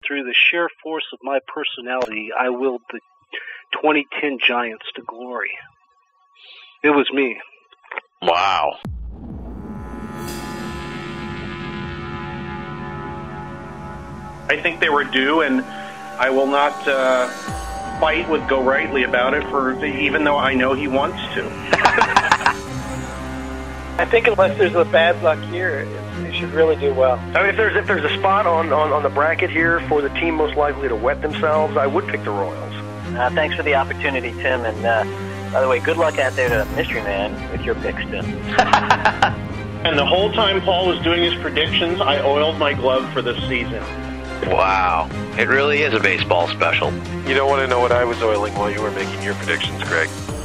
through the sheer force of my personality, I willed the 2010 Giants to glory. It was me. Wow. I think they were due, and I will not fight with Go Rightly about it, even though I know he wants to. I think unless there's a bad luck here, they should really do well. I mean, if there's a spot on the bracket here for the team most likely to wet themselves, I would pick the Royals. Thanks for the opportunity, Tim. And by the way, good luck out there to Mystery Man with your picks, Tim. And the whole time Paul was doing his predictions, I oiled my glove for this season. Wow. It really is a baseball special. You don't want to know what I was oiling while you were making your predictions, Greg.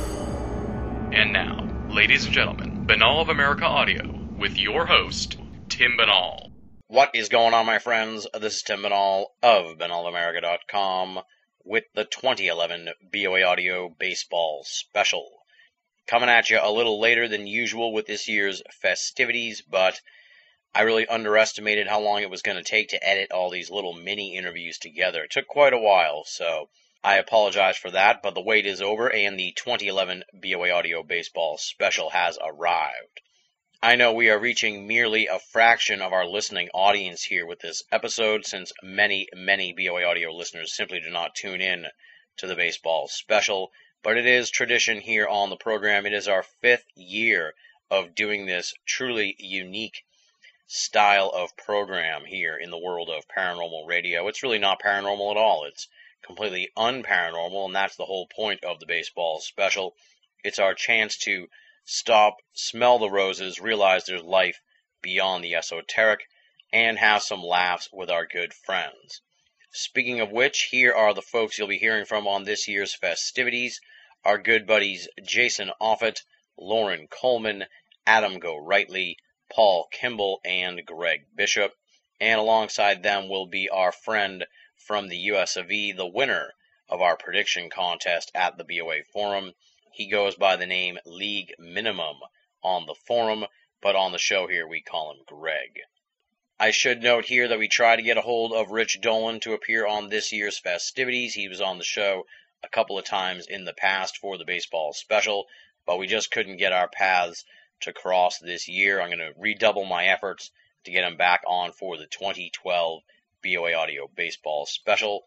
And now, ladies and gentlemen, Banal of America Audio with your host, Tim Banal. What is going on, my friends? This is Tim Banal of BanalAmerica.com with the 2011 BOA Audio Baseball Special. Coming at you a little later than usual with this year's festivities, but I really underestimated how long it was going to take to edit all these little mini interviews together. It took quite a while, so I apologize for that, but the wait is over and the 2011 BOA Audio Baseball Special has arrived. I know we are reaching merely a fraction of our listening audience here with this episode, since many, many BOA Audio listeners simply do not tune in to the Baseball Special, but it is tradition here on the program. It is our 5th year of doing this truly unique style of program here in the world of paranormal radio. It's really not paranormal at all. It's completely unparanormal, and that's the whole point of the Baseball Special. It's our chance to stop, smell the roses, realize there's life beyond the esoteric, and have some laughs with our good friends. Speaking of which, here are the folks you'll be hearing from on this year's festivities. Our good buddies Jason Offutt, Lauren Coleman, Adam Go Rightly, Paul Kimball, and Greg Bishop. And alongside them will be our friend from the US of E, the winner of our prediction contest at the BOA Forum. He goes by the name League Minimum on the forum, but on the show here we call him Greg. I should note here that we tried to get a hold of Rich Dolan to appear on this year's festivities. He was on the show a couple of times in the past for the Baseball Special, but we just couldn't get our paths to cross this year. I'm going to redouble my efforts to get him back on for the 2012 BOA Audio Baseball Special.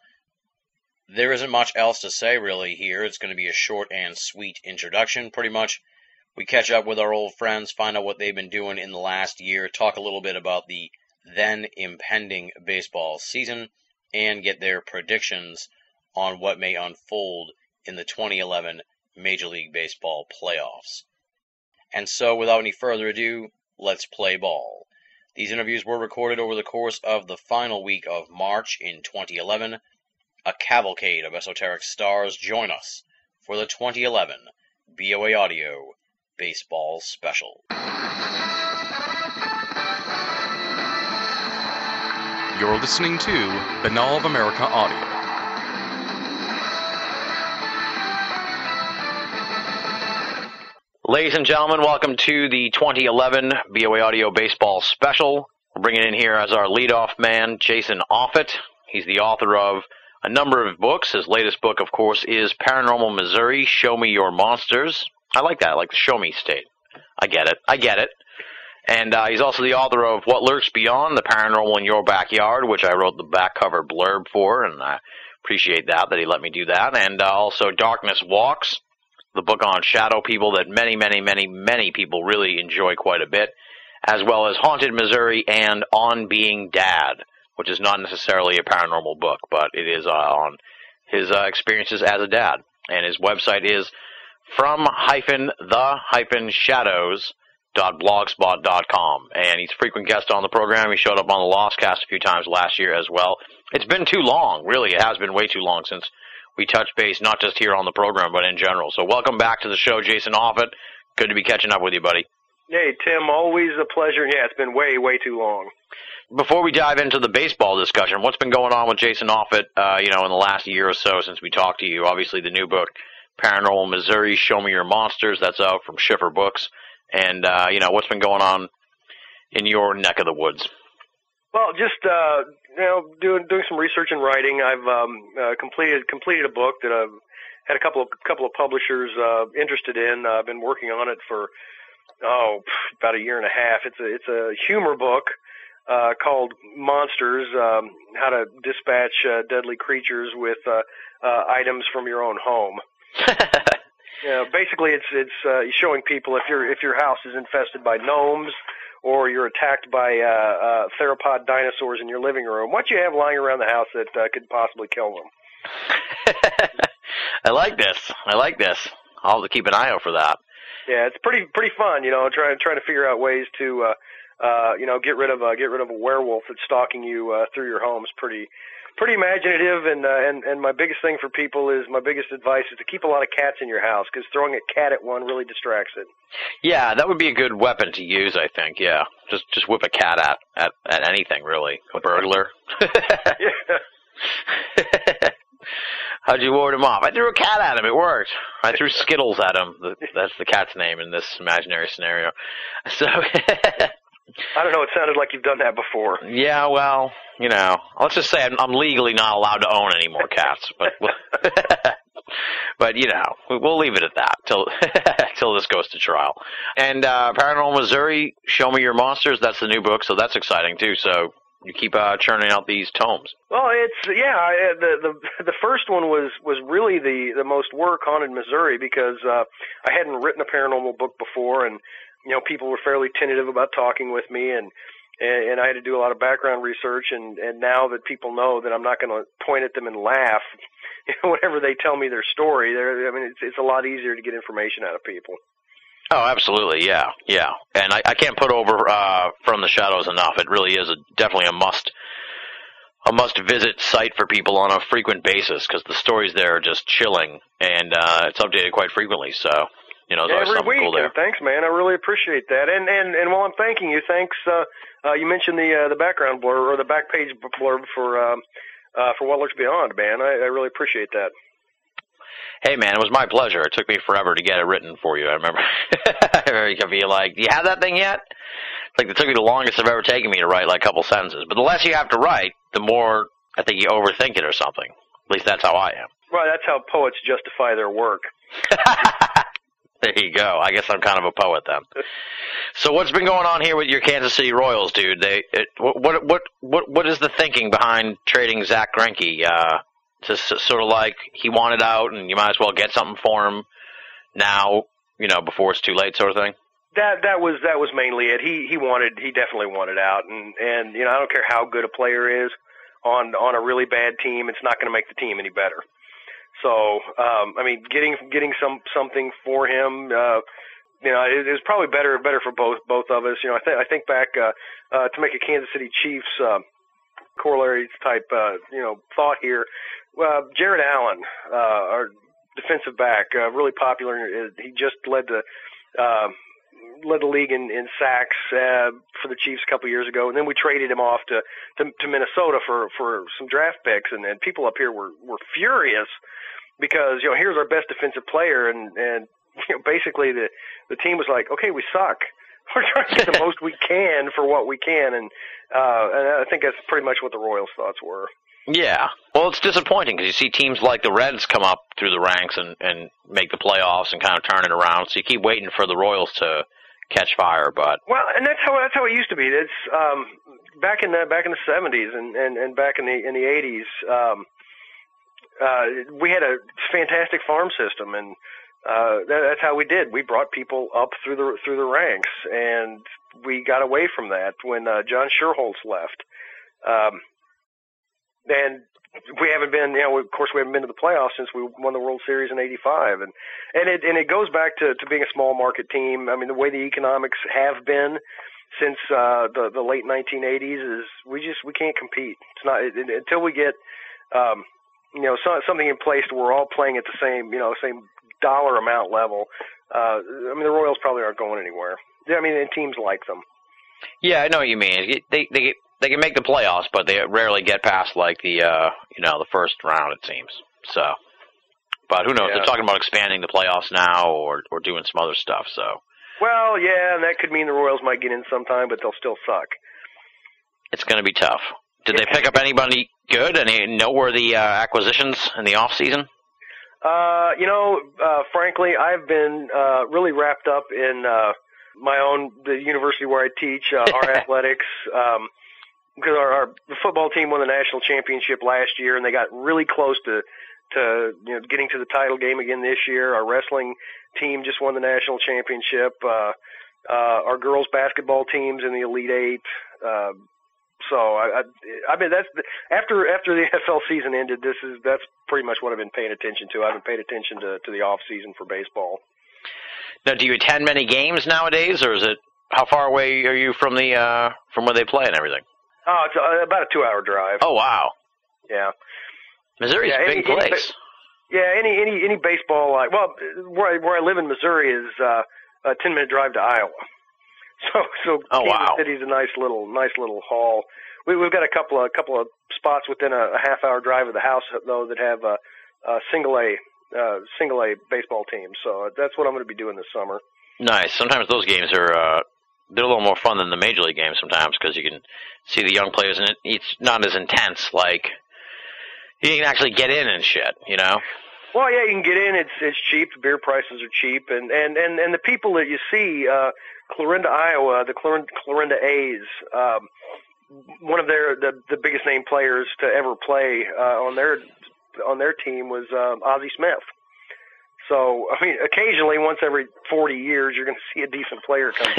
There isn't much else to say really here. It's going to be a short and sweet introduction. Pretty much we catch up with our old friends, find out what they've been doing in the last year, talk a little bit about the then impending baseball season, and get their predictions on what may unfold in the 2011 Major League Baseball playoffs. And so, without any further ado, let's play ball. These interviews were recorded over the course of the final week of March in 2011. A cavalcade of esoteric stars join us for the 2011 BOA Audio Baseball Special. You're listening to Banal of America Audio. Ladies and gentlemen, welcome to the 2011 BOA Audio Baseball Special. We're bringing in here as our leadoff man, Jason Offutt. He's the author of a number of books. His latest book, of course, is Paranormal Missouri, Show Me Your Monsters. I like that. I like the Show Me state. I get it. And he's also the author of What Lurks Beyond, The Paranormal in Your Backyard, which I wrote the back cover blurb for, and I appreciate that he let me do that. And also Darkness Walks, the book on shadow people that many people really enjoy quite a bit, as well as Haunted Missouri and On Being Dad, which is not necessarily a paranormal book, but it is on his experiences as a dad. And his website is from-the-shadows.blogspot.com. And he's a frequent guest on the program. He showed up on the Lost Cast a few times last year as well. It's been too long, really. It has been way too long since we touched base, not just here on the program, but in general. So welcome back to the show, Jason Offutt. Good to be catching up with you, buddy. Hey, Tim, always a pleasure. Yeah, it's been way too long. Before we dive into the baseball discussion, what's been going on with Jason Offutt, in the last year or so since we talked to you? Obviously, the new book, Paranormal Missouri, Show Me Your Monsters, that's out from Schiffer Books. And, what's been going on in your neck of the woods? Well, just doing some research and writing. I've completed a book that I've had a couple of publishers interested in. I've been working on it for about a year and a half. It's a humor book called Monsters: How to Dispatch Deadly Creatures with Items from Your Own Home. Basically, it's showing people if your house is infested by gnomes, or you're attacked by theropod dinosaurs in your living room, what you have lying around the house that could possibly kill them. I like this. I'll have to keep an eye out for that. Yeah, it's pretty fun. Trying to figure out ways to get rid of a werewolf that's stalking you through your home is pretty imaginative. And my biggest thing for people is my biggest advice is to keep a lot of cats in your house, because throwing a cat at one really distracts it. Yeah, that would be a good weapon to use, I think. Yeah, just whip a cat at anything, really. A burglar. Yeah. How'd you ward him off? I threw a cat at him. It worked. I threw Skittles at him. That's the cat's name in this imaginary scenario. So. I don't know. It sounded like you've done that before. Yeah, well, let's just say I'm legally not allowed to own any more cats. But we'll leave it at that till this goes to trial. And Paranormal Missouri, Show Me Your Monsters. That's the new book, so that's exciting too. So you keep churning out these tomes. Well, the first one was really the most work Haunted Missouri, because I hadn't written a paranormal book before, and people were fairly tentative about talking with me, and I had to do a lot of background research, and now that people know that I'm not going to point at them and laugh whenever they tell me their story, it's a lot easier to get information out of people. Oh, absolutely, yeah. And I can't put over From the Shadows enough. It really is definitely a must-visit site for people on a frequent basis, because the stories there are just chilling, and it's updated quite frequently, so... there's every something week. Cool there. Thanks, man. I really appreciate that. And while I'm thanking you, thanks. You mentioned the background blurb, or the back page blurb for What Lurks Beyond, man. I really appreciate that. Hey, man, it was my pleasure. It took me forever to get it written for you. I remember. You could be like, "Do you have that thing yet?" It took me the longest it's ever taken me to write a couple sentences. But the less you have to write, the more I think you overthink it or something. At least that's how I am. Right. That's how poets justify their work. There you go. I guess I'm kind of a poet then. So what's been going on here with your Kansas City Royals, dude? What is the thinking behind trading Zach Greinke? Just sort of like he wanted out, and you might as well get something for him now, before it's too late, sort of thing. That was mainly it. He definitely wanted out, and I don't care how good a player is on a really bad team, it's not going to make the team any better. So, getting something for him, it was probably better for both of us. I think back to make a Kansas City Chiefs corollary type thought here. Jared Allen, our defensive back, really popular. He just led the league in sacks for the Chiefs a couple years ago, and then we traded him off to Minnesota for some draft picks, and people up here were furious. Because, here's our best defensive player, and basically the team was like, okay, we suck. We're trying to get the most we can for what we can, and I think that's pretty much what the Royals' thoughts were. Yeah. Well, it's disappointing because you see teams like the Reds come up through the ranks and make the playoffs and kind of turn it around, so you keep waiting for the Royals to catch fire, but... Well, and that's how it used to be. It's back in the 70s and back in the 80s, we had a fantastic farm system, and that's how we did. We brought people up through the ranks, and we got away from that when John Schuerholz left. And we haven't been, of course, we haven't been to the playoffs since we won the World Series in '85, and it goes back to being a small market team. The way the economics have been since the late 1980s is we can't compete. It's not until we get something in place where we're all playing at the same dollar amount level. The Royals probably aren't going anywhere. And teams like them. Yeah, I know what you mean. They can make the playoffs, but they rarely get past the first round, it seems. So, but who knows? Yeah. They're talking about expanding the playoffs now, or doing some other stuff. So. Well, yeah, and that could mean the Royals might get in sometime, but they'll still suck. It's going to be tough. Did they pick up anybody good? Any noteworthy acquisitions in the off season? Frankly, I've been really wrapped up in the university where I teach, our athletics, because our football team won the national championship last year, and they got really close to getting to the title game again this year. Our wrestling team just won the national championship. Our girls basketball team's in the Elite Eight. So I mean that's after the NFL season ended. That's pretty much what I've been paying attention to. I've been paying attention to the off season for baseball. Now, do you attend many games nowadays, or is it how far away are you from where they play and everything? Oh, it's about a 2-hour drive. Oh wow. Yeah. Missouri's a big place. Any baseball where I live in Missouri is a 10-minute drive to Iowa. So Kansas City's a nice little haul. We've got a couple of spots within a half-hour drive of the house though that have single A baseball teams. So that's what I'm going to be doing this summer. Nice. Sometimes those games are they're a little more fun than the major league games sometimes because you can see the young players and it's not as intense. Like you can actually get in and shit, you know. Well, yeah, you can get in. It's cheap. The beer prices are cheap, and the people that you see, Clarinda, Iowa, the Clarinda A's, one of the biggest name players to ever play on their team was Ozzie Smith. So, I mean, occasionally, once every 40 years, you're going to see a decent player come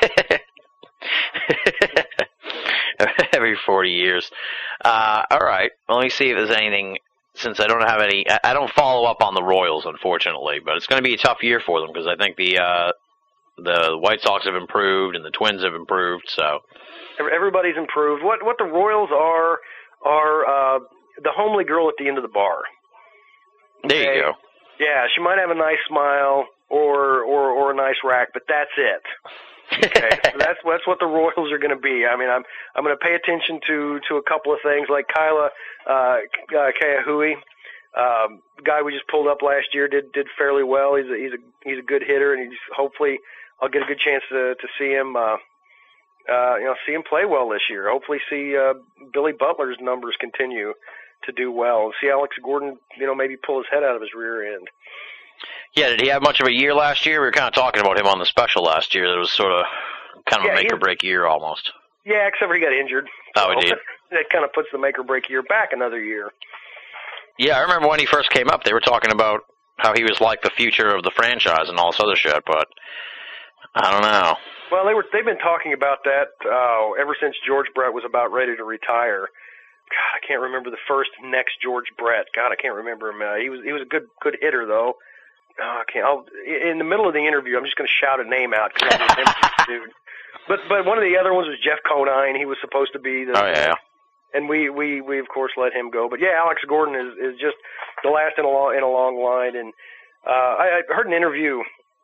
through. Every 40 years. All right. Well, let me see if there's anything. Since I don't have any, I don't follow up on the Royals, unfortunately, but it's going to be a tough year for them because I think the White Sox have improved and the Twins have improved. So everybody's improved. What the Royals are the homely girl at the end of the bar. There you go. Yeah, she might have a nice smile or a nice rack, but that's it. Okay, so that's what the Royals are going to be. I mean, I'm going to pay attention to a couple of things like Kyla Kayahui, guy we just pulled up last year, did fairly well. He's a good hitter, and hopefully I'll get a good chance to see him see him play well this year. Hopefully see Billy Butler's numbers continue to do well. See Alex Gordon, maybe pull his head out of his rear end. Yeah, did he have much of a year last year? We were kind of talking about him on the special last year. That was sort of kind of a make-or-break year almost. Yeah, except for he got injured. Oh, he did? That kind of puts the make-or-break year back another year. Yeah, I remember when he first came up, they were talking about how he was like the future of the franchise and all this other shit, but I don't know. Well, they've been talking about that ever since George Brett was about ready to retire. God, I can't remember the first next George Brett. God, I can't remember him. He was a good hitter though. I can't. In the middle of the interview, I'm just going to shout a name out because I remember this dude. But one of the other ones was Jeff Conine. He was supposed to be the. Oh yeah. And we of course let him go. But yeah, Alex Gordon is just the last in a long line. And I heard an interview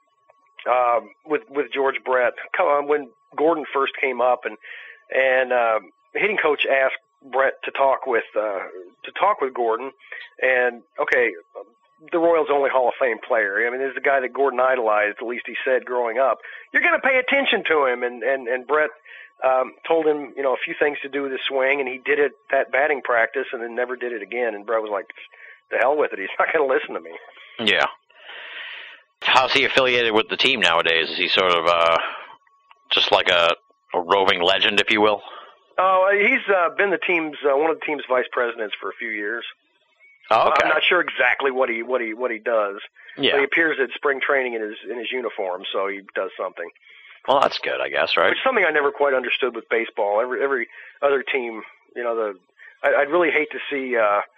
with George Brett when Gordon first came up, and the hitting coach asked Brett to talk with Gordon, and okay, the Royals' only Hall of Fame player. I mean, this is the guy that Gordon idolized. At least he said growing up. You're going to pay attention to him, and Brett told him a few things to do with his swing, and he did it that batting practice, and then never did it again. And Brett was like, "The hell with it. He's not going to listen to me." Yeah. How's he affiliated with the team nowadays? Is he sort of just like a roving legend, if you will? Oh, he's been the team's one of the team's vice presidents for a few years. Oh, okay. I'm not sure exactly what he does. Yeah. But he appears at spring training in his uniform, so he does something. Well, that's good, I guess, right? Which is something I never quite understood with baseball. Every other team, I'd really hate to see,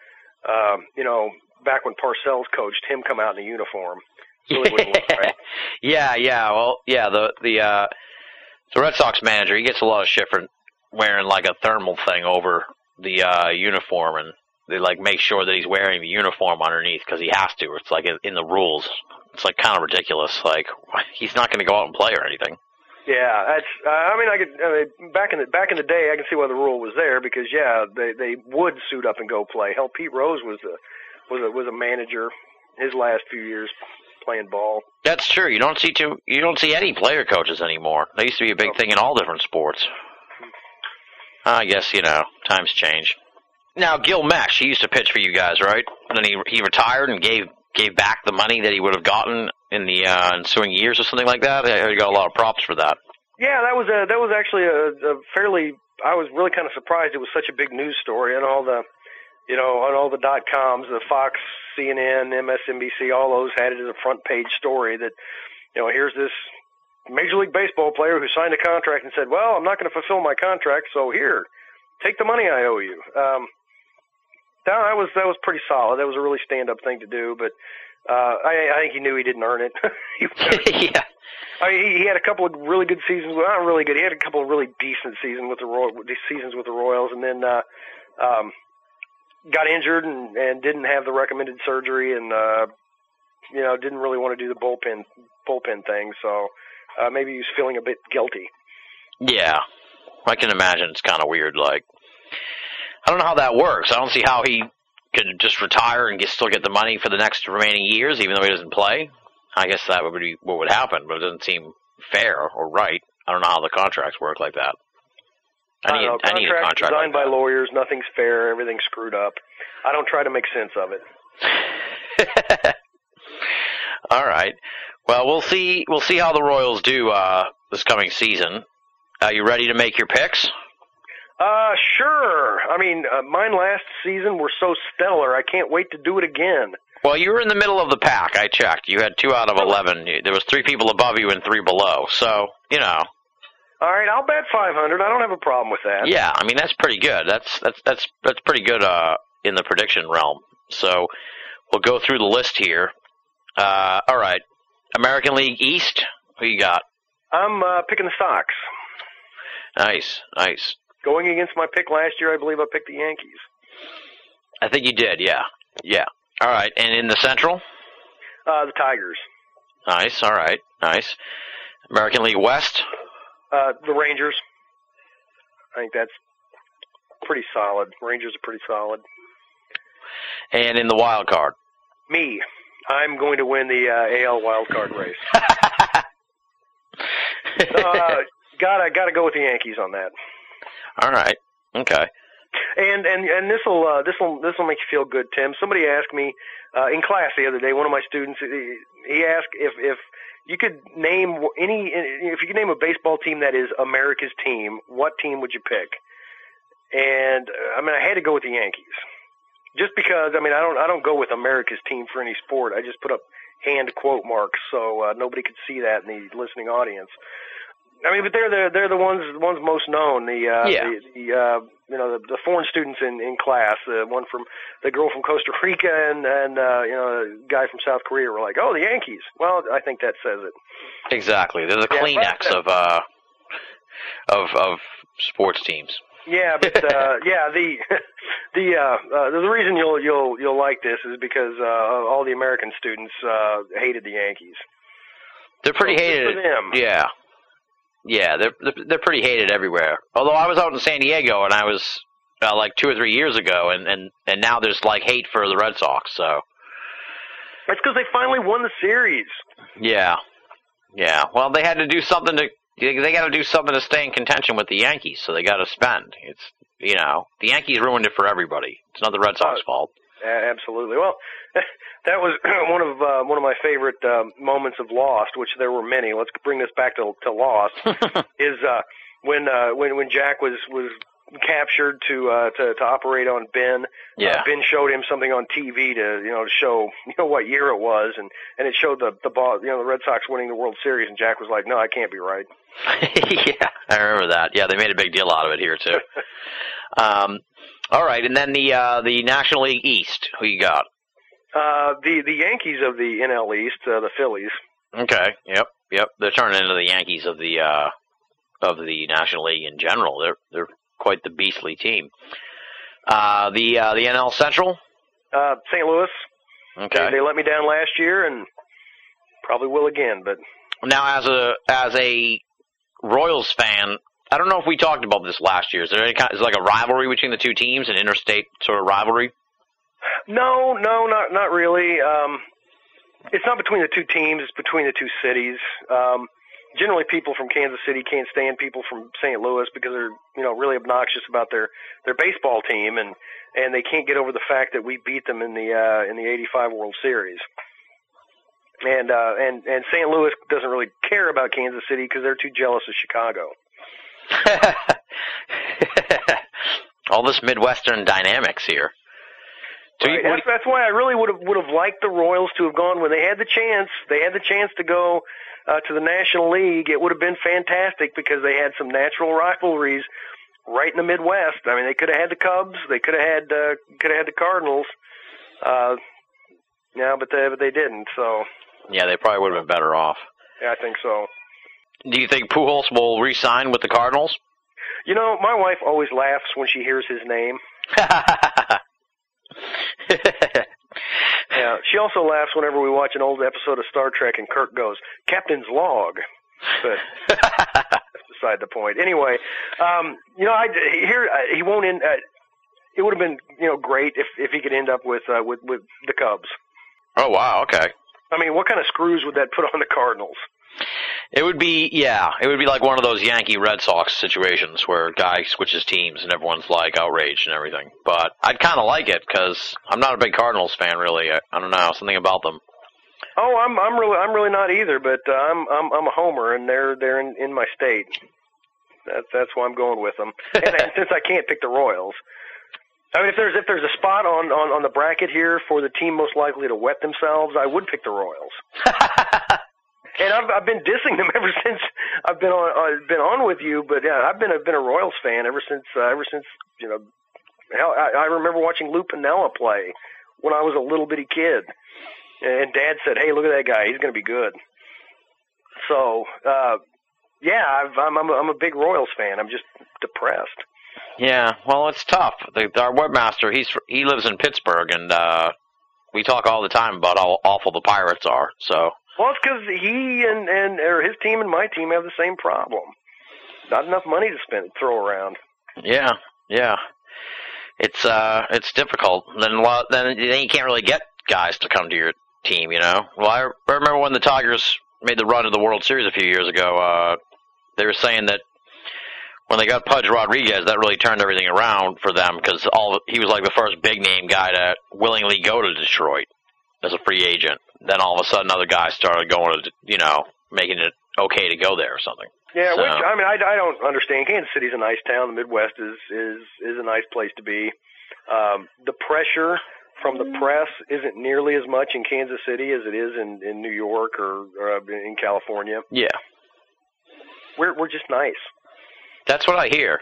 back when Parcells coached, him come out in a uniform. Really wouldn't look right. Yeah. Well, yeah. The Red Sox manager, he gets a lot of shit for wearing like a thermal thing over the uniform, and they like make sure that he's wearing the uniform underneath because he has to. It's like in the rules. It's like kind of ridiculous. Like he's not going to go out and play or anything. Yeah, that's. Back in the day, I can see why the rule was there because they would suit up and go play. Hell, Pete Rose was a manager his last few years playing ball. That's true. You don't see any player coaches anymore. They used to be a big thing in all different sports. I guess, times change. Now, Gil Mesh, he used to pitch for you guys, right? And then he retired and gave back the money that he would have gotten in the ensuing years or something like that. I got a lot of props for that. Yeah, that was actually a fairly. I was really kind of surprised it was such a big news story, and all the, on all the .coms, the Fox, CNN, MSNBC, all those had it as a front page story that, here's this Major League Baseball player who signed a contract and said, well, I'm not going to fulfill my contract, so here, take the money I owe you. That was pretty solid. That was a really stand-up thing to do, but I think he knew he didn't earn it. Yeah. He had a couple of really good seasons. Well, not really good. He had a couple of really decent seasons with the Royals, and then got injured and didn't have the recommended surgery, and didn't really want to do the bullpen thing. So maybe he was feeling a bit guilty. Yeah, I can imagine. It's kind of weird. Like, I don't know how that works. I don't see how he could just retire and still get the money for the next remaining years, even though he doesn't play. I guess that would be what would happen, but it doesn't seem fair or right. I don't know how the contracts work like that. I need a contract designed like by lawyers. Nothing's fair. Everything's screwed up. I don't try to make sense of it. All right. Well, we'll see how the Royals do this coming season. Are you ready to make your picks? Sure. I mean, mine last season were so stellar. I can't wait to do it again. Well, you were in the middle of the pack. I checked. You had 2 out of 11. There was 3 people above you and 3 below. So, All right, I'll bet 500. I don't have a problem with that. Yeah, I mean that's pretty good. That's pretty good in the prediction realm. So we'll go through the list here. All right, American League East. Who you got? I'm picking the Sox. Nice. Going against my pick last year, I believe I picked the Yankees. I think you did. Yeah. All right, and in the Central? The Tigers. Nice. All right. Nice. American League West? The Rangers. I think that's pretty solid. Rangers are pretty solid. And in the wild card? Me. I'm going to win the AL wild card race. Gotta go with the Yankees on that. All right. Okay. And this will make you feel good, Tim. Somebody asked me in class the other day. One of my students, he asked if you could name a baseball team that is America's team, what team would you pick? And I had to go with the Yankees, just because I don't go with America's team for any sport. I just put up hand quote marks so nobody could see that in the listening audience. But they're the ones most known. The foreign students in class, the girl from Costa Rica and the guy from South Korea were like, oh, the Yankees. Well, I think that says it. Exactly. They're the Kleenex of sports teams. Yeah, but the reason you'll like this is because all the American students hated the Yankees. They're pretty hated. For them. Yeah. Yeah, they're pretty hated everywhere. Although I was out in San Diego, and I was like 2 or 3 years ago, and now there's like hate for the Red Sox. So that's because they finally won the series. Yeah. Well, they had to do something they got to do something to stay in contention with the Yankees. So they got to spend. It's the Yankees ruined it for everybody. It's not the Red Sox fault. Absolutely. Well, that was one of my favorite moments of Lost, which there were many. Let's bring this back to Lost. Is when Jack was captured to operate on Ben. Yeah. Ben showed him something on TV to show what year it was, and it showed the ball, the Red Sox winning the World Series, and Jack was like, no, I can't be right. Yeah, I remember that. Yeah, they made a big deal out of it here too. All right, and then the National League East. Who you got? The Yankees of the NL East, the Phillies. Okay. Yep. They're turning into the Yankees of the National League in general. They're quite the beastly team. The NL Central. St. Louis. Okay. They let me down last year, and probably will again. But now, as a Royals fan, I don't know if we talked about this last year. Is there is like a rivalry between the two teams, an interstate sort of rivalry? No, not really. It's not between the two teams. It's between the two cities. generally people from Kansas City can't stand people from St. Louis because they're, really obnoxious about their baseball team, and they can't get over the fact that we beat them in the '85 World Series. And St. Louis doesn't really care about Kansas City because they're too jealous of Chicago. All this Midwestern dynamics here. Right. That's why I really would have liked the Royals to have gone when they had the chance. They had the chance to go to the National League. It would have been fantastic because they had some natural rivalries right in the Midwest. I mean, they could have had the Cubs. They could have had the Cardinals. But they didn't. So. Yeah, they probably would have been better off. Yeah, I think so. Do you think Pujols will re-sign with the Cardinals? My wife always laughs when she hears his name. Yeah, she also laughs whenever we watch an old episode of Star Trek and Kirk goes, "Captain's log." But that's beside the point. Anyway, he won't end. It would have been, great if he could end up with the Cubs. Oh wow, okay. I mean, what kind of screws would that put on the Cardinals? It would be like one of those Yankee-Red Sox situations where a guy switches teams and everyone's like outraged and everything. But I'd kind of like it because I'm not a big Cardinals fan, really. I don't know, something about them. Oh, I'm really not either. But I'm a homer, and they're in my state. That's why I'm going with them. And since I can't pick the Royals, I mean, if there's a spot on the bracket here for the team most likely to wet themselves, I would pick the Royals. And I've been dissing them ever since I've been on with you. But yeah, I've been a Royals fan ever since hell, I remember watching Lou Piniella play when I was a little bitty kid, and Dad said, "Hey, look at that guy. He's going to be good." So I'm a big Royals fan. I'm just depressed. Yeah, well, it's tough. Our webmaster, he lives in Pittsburgh, and we talk all the time about how awful the Pirates are. So. Well, it's because he or his team and my team have the same problem. Not enough money to throw around. Yeah. It's difficult. Then you can't really get guys to come to your team, Well, I remember when the Tigers made the run to the World Series a few years ago. They were saying that when they got Pudge Rodriguez, that really turned everything around for them because he was like the first big name guy to willingly go to Detroit as a free agent. Then all of a sudden, other guys started going to, making it okay to go there or something. Yeah, so. Which I don't understand. Kansas City's a nice town. The Midwest is a nice place to be. The pressure from the press isn't nearly as much in Kansas City as it is in New York or in California. Yeah, we're just nice. That's what I hear.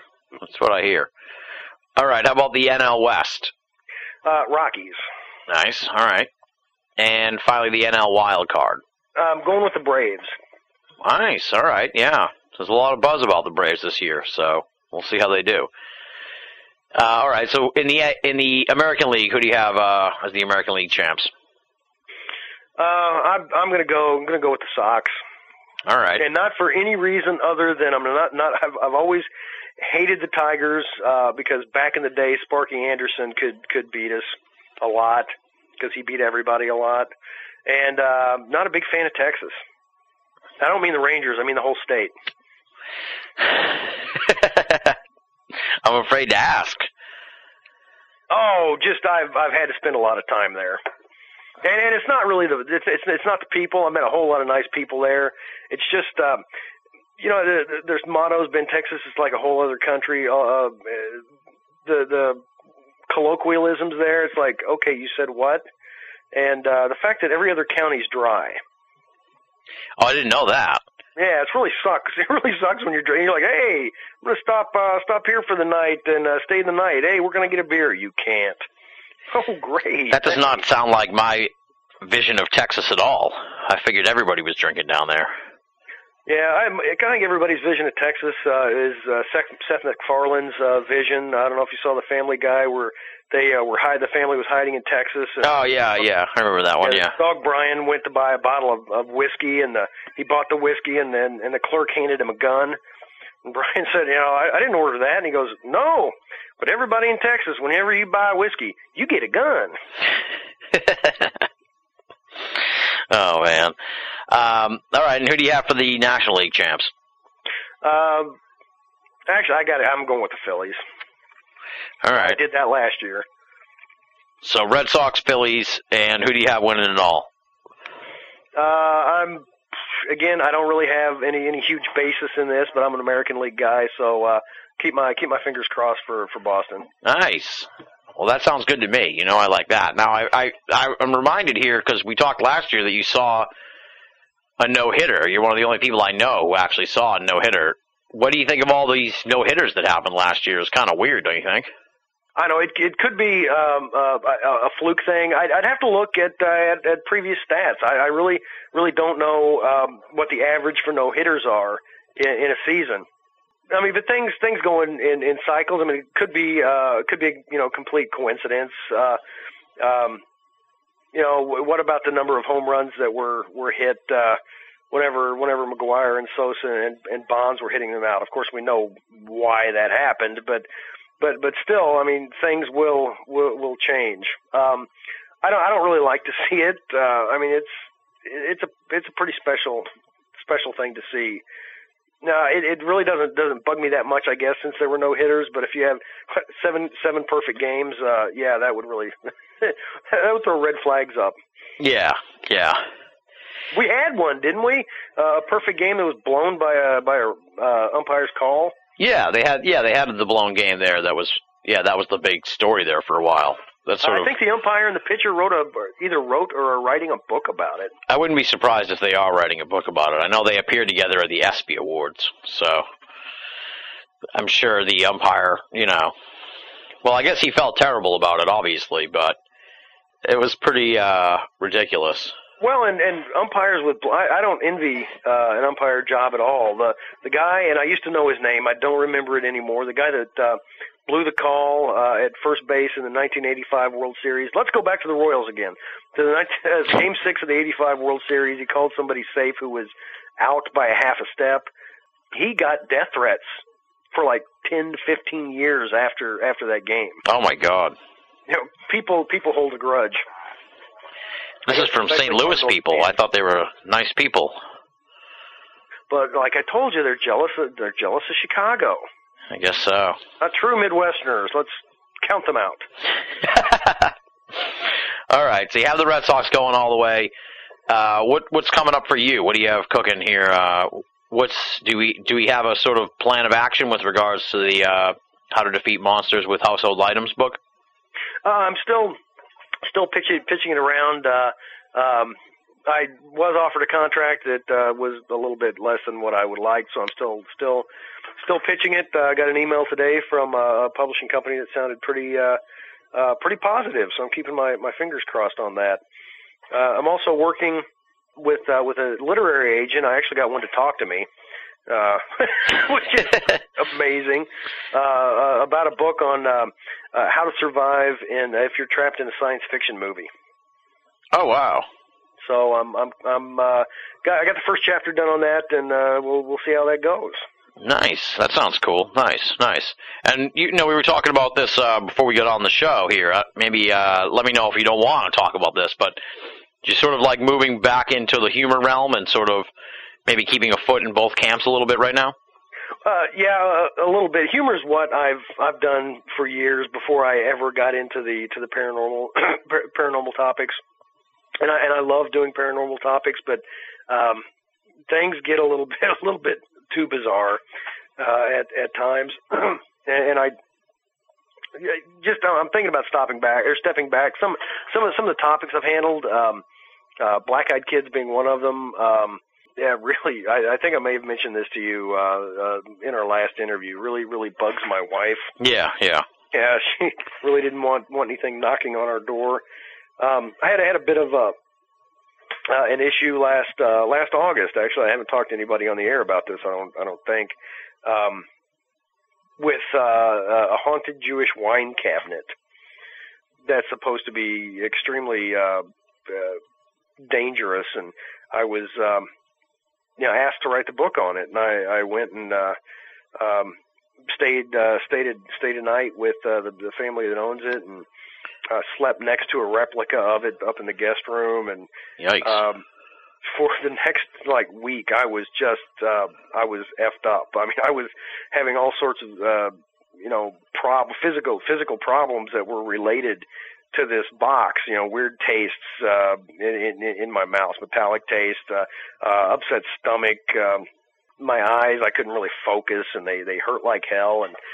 All right, how about the NL West? Rockies. Nice. All right. And finally, the NL wild card. I'm going with the Braves. Nice. All right. Yeah. There's a lot of buzz about the Braves this year, so we'll see how they do. All right. So in the American League, who do you have as the American League champs? I'm going to go with the Sox. All right. And not for any reason other than I've always hated the Tigers because back in the day, Sparky Anderson could beat us a lot. Because he beat everybody a lot. And not a big fan of Texas. I don't mean the Rangers, I mean the whole state. I'm afraid to ask. Oh, I've had to spend a lot of time there. And it's not really it's not the people. I met a whole lot of nice people there. It's just there's mottos been Texas is like a whole other country. The colloquialisms there, it's like, okay, you said what? And the fact that every other county's dry. Oh, I didn't know that. Yeah, it really sucks. It really sucks when you're like, hey, I'm going to stop here for the night and stay the night. Hey, we're going to get a beer. You can't. Oh, great. That does not sound like my vision of Texas at all. I figured everybody was drinking down there. Yeah, I think everybody's vision of Texas is Seth MacFarlane's vision. I don't know if you saw The Family Guy where the family was hiding in Texas. Oh, yeah, I remember that one, yeah. Dog Brian went to buy a bottle of whiskey, and he bought the whiskey, and the clerk handed him a gun. And Brian said, I didn't order that. And he goes, no, but everybody in Texas, whenever you buy whiskey, you get a gun. Oh, man. All right, and who do you have for the National League champs? Actually, I'm going with the Phillies. All right. I did that last year. So Red Sox, Phillies, and who do you have winning it all? I don't really have any huge basis in this, but I'm an American League guy, so keep my fingers crossed for Boston. Nice. Well, that sounds good to me. I like that. Now, I'm reminded here because we talked last year that you saw a no-hitter. You're one of the only people I know who actually saw a no-hitter. What do you think of all these no-hitters that happened last year? It's kind of weird, don't you think? I know it could be a fluke thing. I'd have to look at previous stats. I really don't know what the average for no hitters are in a season. I mean, but things go in cycles. I mean, it could be complete coincidence. What about the number of home runs that were hit whenever McGuire and Sosa and Bonds were hitting them out? Of course, we know why that happened, but still, I mean, things will change. I don't really like to see it. I mean, it's a pretty special thing to see. No, it really doesn't bug me that much, I guess, since there were no hitters. But if you have seven perfect games, that would really that would throw red flags up. Yeah. We had one, didn't we? A perfect game that was blown by a umpire's call. Yeah, they had the blown game there. That was the big story there for a while. I think the umpire and the pitcher either wrote or are writing a book about it. I wouldn't be surprised if they are writing a book about it. I know they appeared together at the ESPY Awards, so I'm sure the umpire, well, I guess he felt terrible about it, obviously, but it was pretty ridiculous. Well, and umpires I don't envy an umpire job at all. The guy, and I used to know his name, I don't remember it anymore. The guy that blew the call at first base in the 1985 World Series. Let's go back to the Royals again. To the Game 6 of the 85 World Series, he called somebody safe who was out by a half a step. He got death threats for like 10 to 15 years after that game. Oh my God! People hold a grudge. This is from St. Louis people. I thought they were nice people. But like I told you, they're jealous of Chicago. I guess so. Not true Midwesterners. Let's count them out. All right. So you have the Red Sox going all the way. What's coming up for you? What do you have cooking here? Do we have a sort of plan of action with regards to the How to Defeat Monsters with Household Items book? I'm still pitching it around. I was offered a contract that was a little bit less than what I would like, so I'm still pitching it. I got an email today from a publishing company that sounded pretty positive, so I'm keeping my fingers crossed on that. I'm also working with a literary agent. I actually got one to talk to me, which is amazing, about a book on how to survive if you're trapped in a science fiction movie. Oh wow! So I got the first chapter done on that, and we'll see how that goes. Nice. That sounds cool. Nice. And we were talking about this before we got on the show here. Maybe let me know if you don't want to talk about this, but you sort of like moving back into the humor realm and sort of maybe keeping a foot in both camps a little bit right now. Yeah, a little bit. Humor is what I've done for years before I ever got into the paranormal topics. And I love doing paranormal topics, but things get a little bit too bizarre at times, and I'm thinking about stepping back. Some of the topics I've handled, black-eyed kids being one of them. Yeah, really, I think I may have mentioned this to you in our last interview. Really bugs my wife. Yeah. Yeah, she really didn't want anything knocking on our door. I had a bit of an issue last August. Actually, I haven't talked to anybody on the air about this. I don't think. With a haunted Jewish wine cabinet that's supposed to be extremely dangerous, and I was asked to write the book on it, and I went and stayed a night with the family that owns it, and slept next to a replica of it up in the guest room, and yikes. for the next week, I was just I was effed up. I mean, I was having all sorts of physical problems that were related to this box. Weird tastes in my mouth, metallic taste, upset stomach, my eyes. I couldn't really focus, and they hurt like hell, and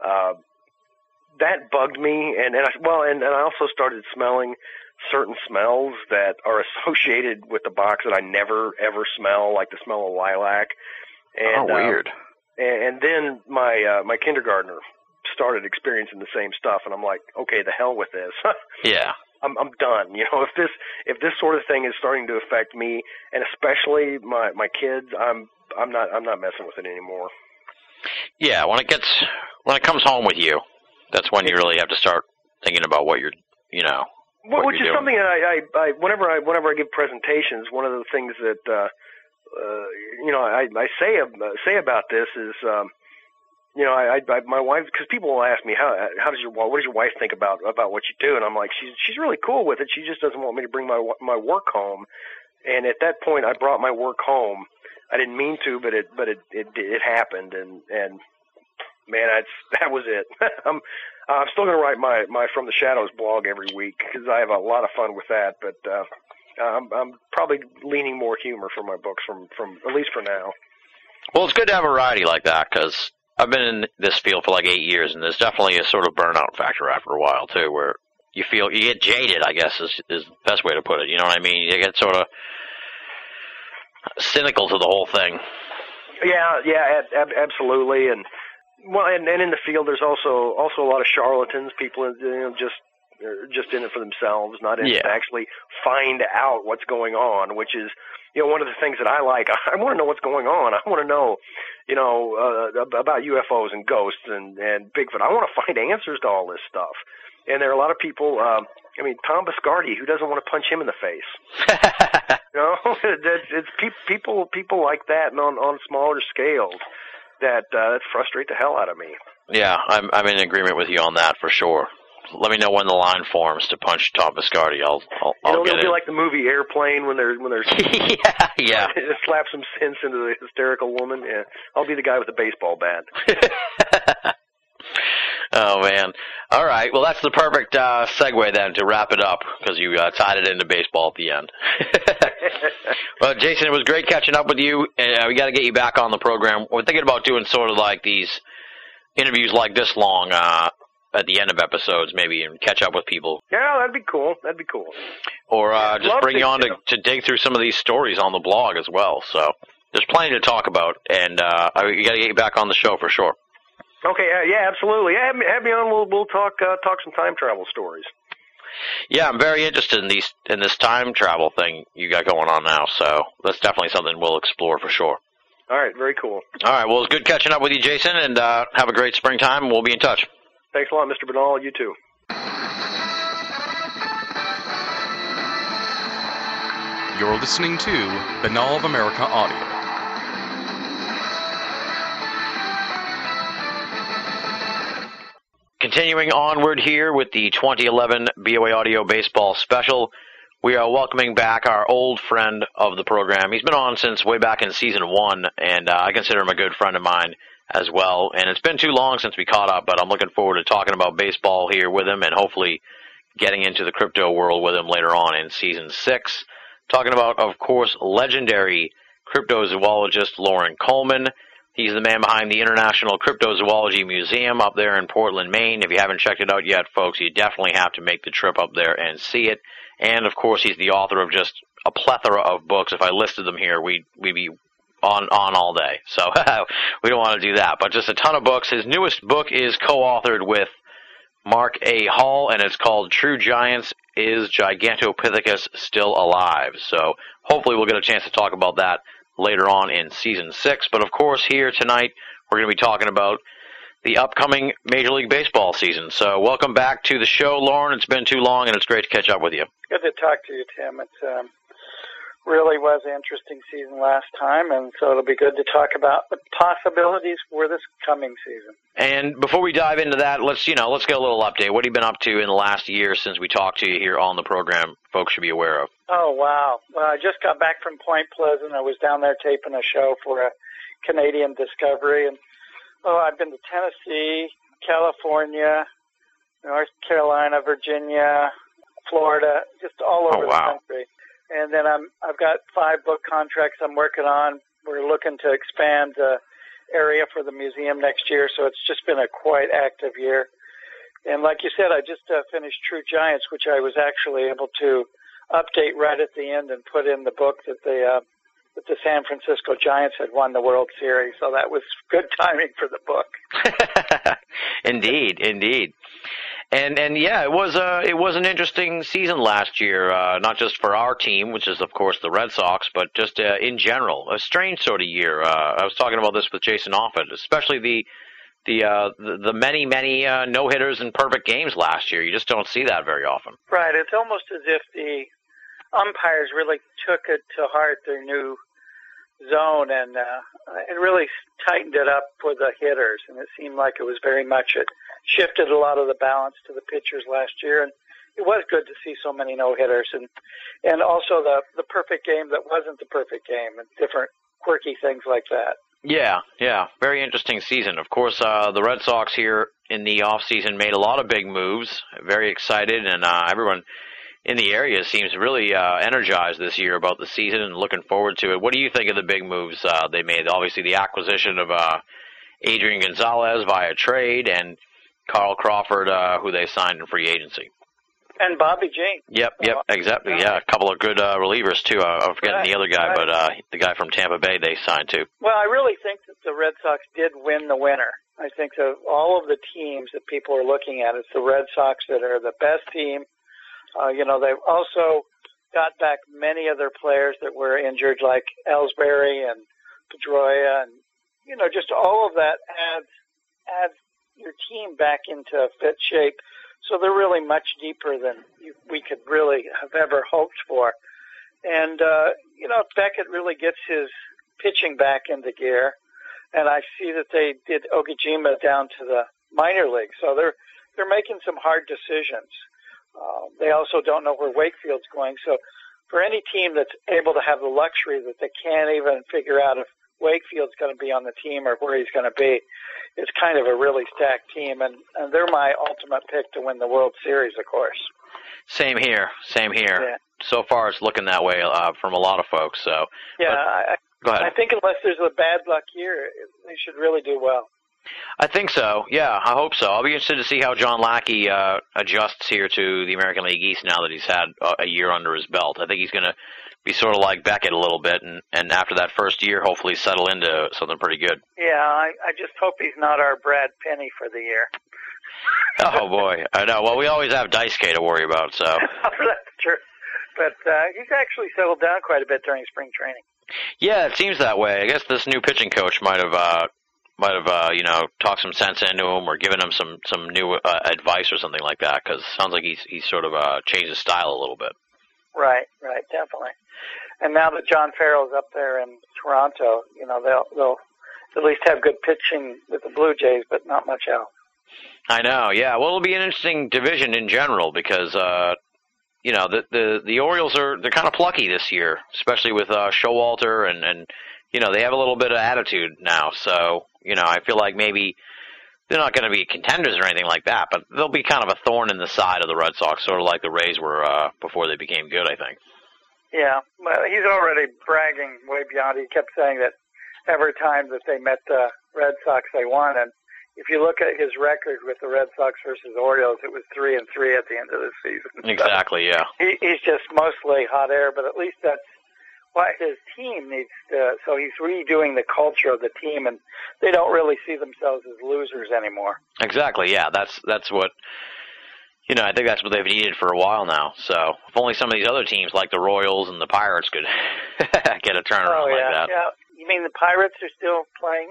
that bugged me. And I also started smelling certain smells that are associated with the box that I never ever smell, like the smell of lilac. And, weird. And then my kindergartner started experiencing the same stuff, and I'm like, okay, the hell with this. Yeah. I'm done. If this sort of thing is starting to affect me, and especially my kids, I'm not messing with it anymore. Yeah, when it comes home with you, that's when you really have to start thinking about what you're, which is something that I whenever I give presentations, one of the things that I say about this is my wife, because people will ask me what does your wife think about what you do, and I'm like, she's really cool with it. She just doesn't want me to bring my work home. And at that point, I brought my work home. I didn't mean to, but it happened, and man, that was it. I'm still going to write my From the Shadows blog every week because I have a lot of fun with that. But I'm probably leaning more humor for my books from at least for now. Well, it's good to have variety like that because I've been in this field for 8 years, and there's definitely a sort of burnout factor after a while too, where you get jaded, I guess is the best way to put it. You know what I mean? You get sort of cynical to the whole thing. Yeah, absolutely, and in the field, there's also a lot of charlatans. People, just in it for themselves, not in it to actually find out what's going on. Which is, one of the things that I like. I want to know what's going on. I want to know, about UFOs and ghosts and Bigfoot. I want to find answers to all this stuff. And there are a lot of people. Tom Biscardi, who doesn't want to punch him in the face? It's people like that, and on smaller scales. That frustrate the hell out of me. Yeah, I'm in agreement with you on that for sure. Let me know when the line forms to punch Tom Biscardi. I'll get it. It'll be like the movie Airplane when there's yeah. Slap some sense into the hysterical woman. Yeah, I'll be the guy with the baseball bat. Oh man! All right, well that's the perfect segue then to wrap it up because you tied it into baseball at the end. Well, Jason, it was great catching up with you. We got to get you back on the program. We're thinking about doing sort of like these interviews like this long at the end of episodes, maybe, and catch up with people. Yeah, that'd be cool. Or just bring you on to dig through some of these stories on the blog as well. So there's plenty to talk about, and we got to get you back on the show for sure. Okay, yeah, absolutely. Yeah, have me on. We'll talk some time travel stories. Yeah, I'm very interested in this time travel thing you got going on now. So that's definitely something we'll explore for sure. All right, very cool. All right, well, it's good catching up with you, Jason, and have a great springtime. We'll be in touch. Thanks a lot, Mr. Binnall. You too. You're listening to Binnall of America Audio. Continuing onward here with the 2011 BOA Audio Baseball Special, we are welcoming back our old friend of the program. He's been on since way back in Season 1, and I consider him a good friend of mine as well. And it's been too long since we caught up, but I'm looking forward to talking about baseball here with him and hopefully getting into the crypto world with him later on in Season 6. Talking about, of course, legendary cryptozoologist Loren Coleman. He's the man behind the International Cryptozoology Museum up there in Portland, Maine. If you haven't checked it out yet, folks, you definitely have to make the trip up there and see it. And, of course, he's the author of just a plethora of books. If I listed them here, we'd be on all day. So we don't want to do that. But just a ton of books. His newest book is co-authored with Mark A. Hall, and it's called True Giants, Is Gigantopithecus Still Alive? So hopefully we'll get a chance to talk about that later on in Season 6. But, of course, here tonight we're going to be talking about the upcoming Major League Baseball season. So welcome back to the show, Loren. It's been too long, and it's great to catch up with you. Good to talk to you, Tim. It's really was an interesting season last time, and so it'll be good to talk about the possibilities for this coming season. And before we dive into that, let's get a little update. What have you been up to in the last year since we talked to you here on the program? Folks should be aware of. Oh wow! Well, I just got back from Point Pleasant. I was down there taping a show for a Canadian Discovery, and I've been to Tennessee, California, North Carolina, Virginia, Florida, just all over the country. And then I've got 5 book contracts I'm working on. We're looking to expand the area for the museum next year, so it's just been a quite active year. And like you said, I just finished True Giants, which I was actually able to update right at the end and put in the book that the San Francisco Giants had won the World Series. So that was good timing for the book. Indeed. And yeah, it was an interesting season last year, not just for our team, which is of course the Red Sox, but just in general, a strange sort of year. I was talking about this with Jason Offit, especially the many no-hitters and perfect games last year. You just don't see that very often. Right. It's almost as if the umpires really took it to heart, their new zone, and it really tightened it up for the hitters, and it seemed like it was very much it shifted a lot of the balance to the pitchers last year, and it was good to see so many no-hitters, and also the perfect game that wasn't the perfect game, and different quirky things like that. Yeah, very interesting season. Of course, the Red Sox here in the off-season made a lot of big moves, very excited, and everyone in the area seems really energized this year about the season and looking forward to it. What do you think of the big moves they made? Obviously, the acquisition of Adrian Gonzalez via trade and Carl Crawford, who they signed in free agency. And Bobby Jean. Yep, exactly. Yeah, a couple of good relievers, too. I'm forgetting the other guy, but the guy from Tampa Bay they signed, too. Well, I really think that the Red Sox did win the winner. I think of all of the teams that people are looking at, it's the Red Sox that are the best team. They've also got back many of their players that were injured, like Ellsbury and Pedroia, and, just all of that adds your team back into fit shape. So they're really much deeper than we could really have ever hoped for. And, if Beckett really gets his pitching back into gear, and I see that they did Ogijima down to the minor league, so they're making some hard decisions. They also don't know where Wakefield's going. So for any team that's able to have the luxury that they can't even figure out if Wakefield's going to be on the team or where he's going to be, it's kind of a really stacked team. And they're my ultimate pick to win the World Series, of course. Same here. Yeah. So far it's looking that way from a lot of folks. So yeah, go ahead. I think unless there's a bad luck year, they should really do well. I think so. Yeah, I hope so. I'll be interested to see how John Lackey adjusts here to the American League East now that he's had a year under his belt. I think he's going to be sort of like Beckett a little bit, and after that first year, hopefully settle into something pretty good. Yeah, I just hope he's not our Brad Penny for the year. Oh, boy. I know. Well, we always have Daisuke to worry about, so. That's true. But he's actually settled down quite a bit during spring training. Yeah, it seems that way. I guess this new pitching coach might have talked some sense into him or given him some new advice or something like that, because it sounds like he's sort of changed his style a little bit. Right, definitely. And now that John Farrell's up there in Toronto, they'll at least have good pitching with the Blue Jays, but not much else. I know, yeah. Well, it'll be an interesting division in general because, the Orioles they're kind of plucky this year, especially with Showalter and they have a little bit of attitude now. So, I feel like maybe they're not going to be contenders or anything like that, but they'll be kind of a thorn in the side of the Red Sox, sort of like the Rays were before they became good, I think. Yeah, well, he's already bragging way beyond. He kept saying that every time that they met the Red Sox, they won. And if you look at his record with the Red Sox versus Orioles, it was 3-3 at the end of the season. Exactly, yeah. He's just mostly hot air, but at least that's what his team needs to. So he's redoing the culture of the team, and they don't really see themselves as losers anymore. Exactly, yeah. That's what. I think that's what they've needed for a while now. So if only some of these other teams like the Royals and the Pirates could get a turnaround like that. Yeah. You mean the Pirates are still playing?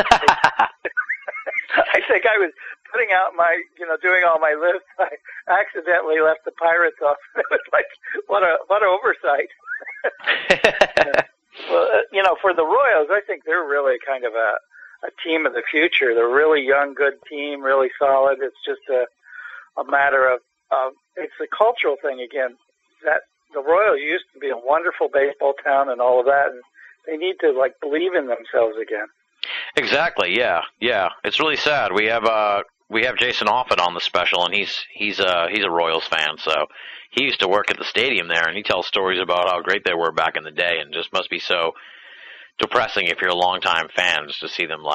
I think I was putting out doing all my lists. I accidentally left the Pirates off. It was like, what a oversight. Well, for the Royals, I think they're really kind of a team of the future. They're a really young, good team, really solid. It's just a matter of it's a cultural thing again. That the Royals used to be a wonderful baseball town and all of that, and they need to believe in themselves again. Exactly. Yeah. It's really sad. We have Jason Offit on the special, and he's a Royals fan, so he used to work at the stadium there, and he tells stories about how great they were back in the day, and just must be so depressing if you're a longtime fan just to see them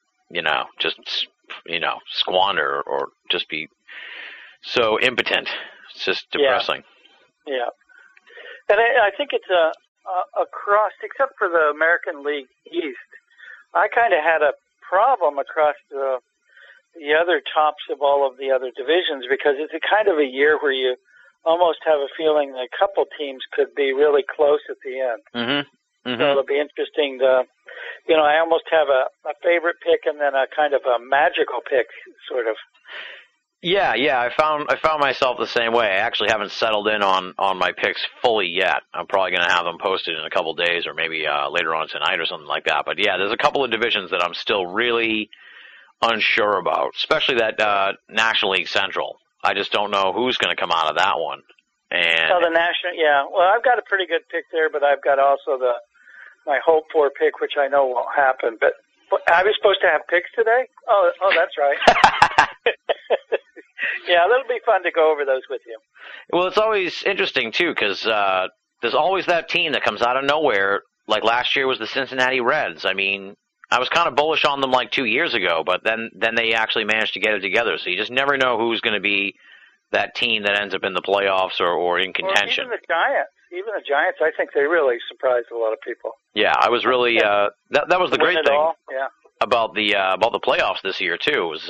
squander or just be so impotent. It's just depressing. Yeah. And I think it's across, except for the American League East, I kind of had a problem across the other tops of all of the other divisions because it's a kind of a year where you almost have a feeling that a couple teams could be really close at the end. Mm-hmm. Mm-hmm. So it'll be interesting to, I almost have a favorite pick and then a kind of a magical pick, sort of. Yeah. I found myself the same way. I actually haven't settled in on my picks fully yet. I'm probably going to have them posted in a couple days or maybe later on tonight or something like that. But yeah, there's a couple of divisions that I'm still really unsure about, especially that National League Central. I just don't know who's going to come out of that one. And the National, yeah. Well, I've got a pretty good pick there, but I've got also my hope for pick, which I know won't happen. But I was supposed to have picks today? Oh, that's right. Yeah, that'll be fun to go over those with you. Well, it's always interesting, too, because there's always that team that comes out of nowhere. Like last year was the Cincinnati Reds. I mean, I was kind of bullish on them 2 years ago, but then they actually managed to get it together. So you just never know who's going to be that team that ends up in the playoffs or in contention. Or even the Giants, I think they really surprised a lot of people. Yeah, I was really that was the great thing about the playoffs this year too. It was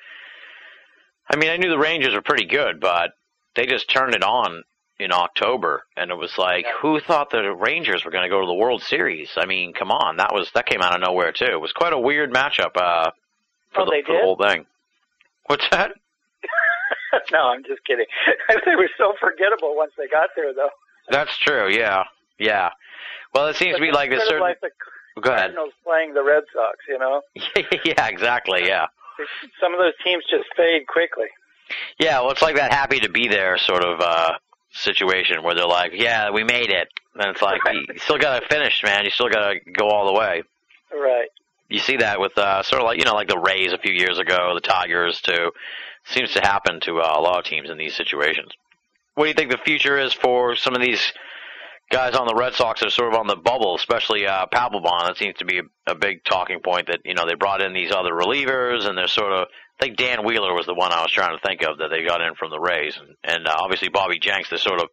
I mean, I knew the Rangers were pretty good, but they just turned it on in October, and it was who thought the Rangers were going to go to the World Series? I mean, come on, that came out of nowhere too. It was quite a weird matchup for the whole thing. What's that? No, I'm just kidding. They were so forgettable once they got there, though. That's true. Yeah. Well, it seems to be like this certain. Like the Go ahead. Cardinals playing the Red Sox, Yeah, exactly. Yeah. Some of those teams just fade quickly. Yeah, well, it's like that happy to be there sort of situation where they're like, yeah, we made it. And it's like, you still got to finish, man. You still got to go all the way. Right. You see that with sort of like the Rays a few years ago, the Tigers too. Seems to happen to a lot of teams in these situations. What do you think the future is for some of these guys on the Red Sox that are sort of on the bubble, especially Papelbon? That seems to be a big talking point that, they brought in these other relievers, and they're sort of, I think Dan Wheeler was the one I was trying to think of that they got in from the Rays, and obviously Bobby Jenks, they're sort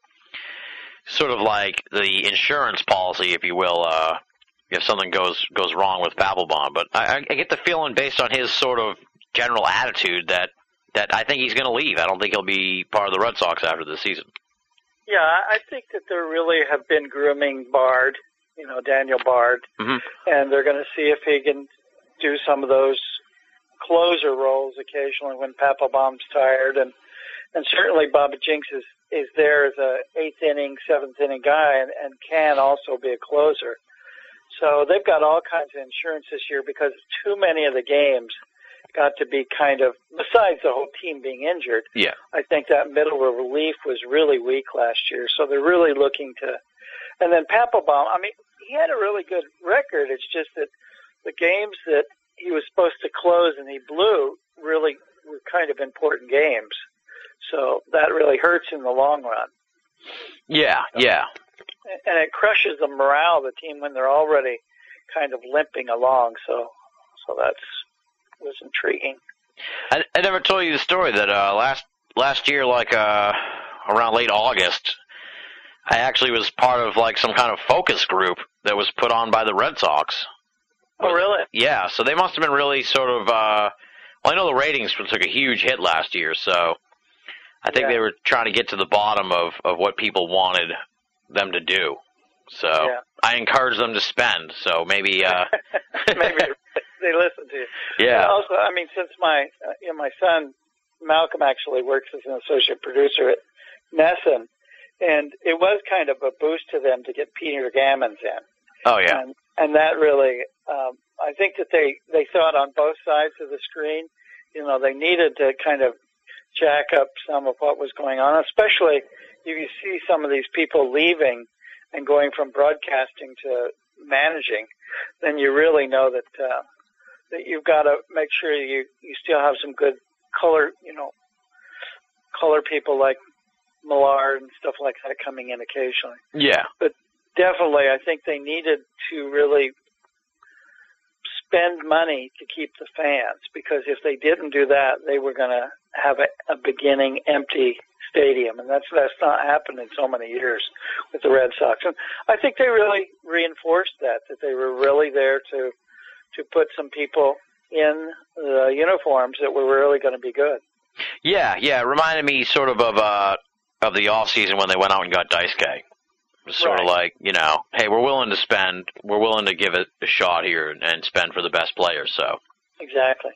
of like the insurance policy, if you will, if something goes wrong with Papelbon. But I get the feeling based on his sort of general attitude that I think he's going to leave. I don't think he'll be part of the Red Sox after this season. Yeah, I think that they really have been grooming Bard, Daniel Bard, and they're going to see if he can do some of those closer roles occasionally when Papelbon's tired, and certainly Bobby Jenks is there as a 8th inning, 7th inning guy, and can also be a closer. So they've got all kinds of insurance this year because too many of the games got to be kind of, besides the whole team being injured, I think that middle relief was really weak last year. So they're really looking to, and then Papelbon, I mean, he had a really good record. It's just that the games that he was supposed to close and he blew really were kind of important games. So that really hurts in the long run. Yeah. And it crushes the morale of the team when they're already kind of limping along. So was intriguing. I never told you the story that last year, around late August, I actually was part of some kind of focus group that was put on by the Red Sox. Oh, really? Yeah, so they must have been really sort of, I know the ratings took a huge hit last year, so I think they were trying to get to the bottom of what people wanted them to do. So I encouraged them to spend, so maybe... maybe they listen to you. Yeah. And also, I mean, since my son Malcolm actually works as an associate producer at Nesson, And it was kind of a boost to them to get Peter Gammons in. Oh, yeah. And that really, I think that they thought on both sides of the screen, they needed to kind of jack up some of what was going on, especially if you see some of these people leaving and going from broadcasting to managing, then you really know that you've got to make sure you still have some good color people like Millard and stuff like that coming in occasionally. Yeah. But definitely, I think they needed to really spend money to keep the fans, because if they didn't do that, they were going to have a beginning empty stadium, and that's not happened in so many years with the Red Sox. And I think they really reinforced that they were really there to put some people in the uniforms that were really going to be good. Yeah. It reminded me sort of the off season when they went out and got Daisuke. It was sort of like, hey, we're willing to give it a shot here and spend for the best players. So exactly.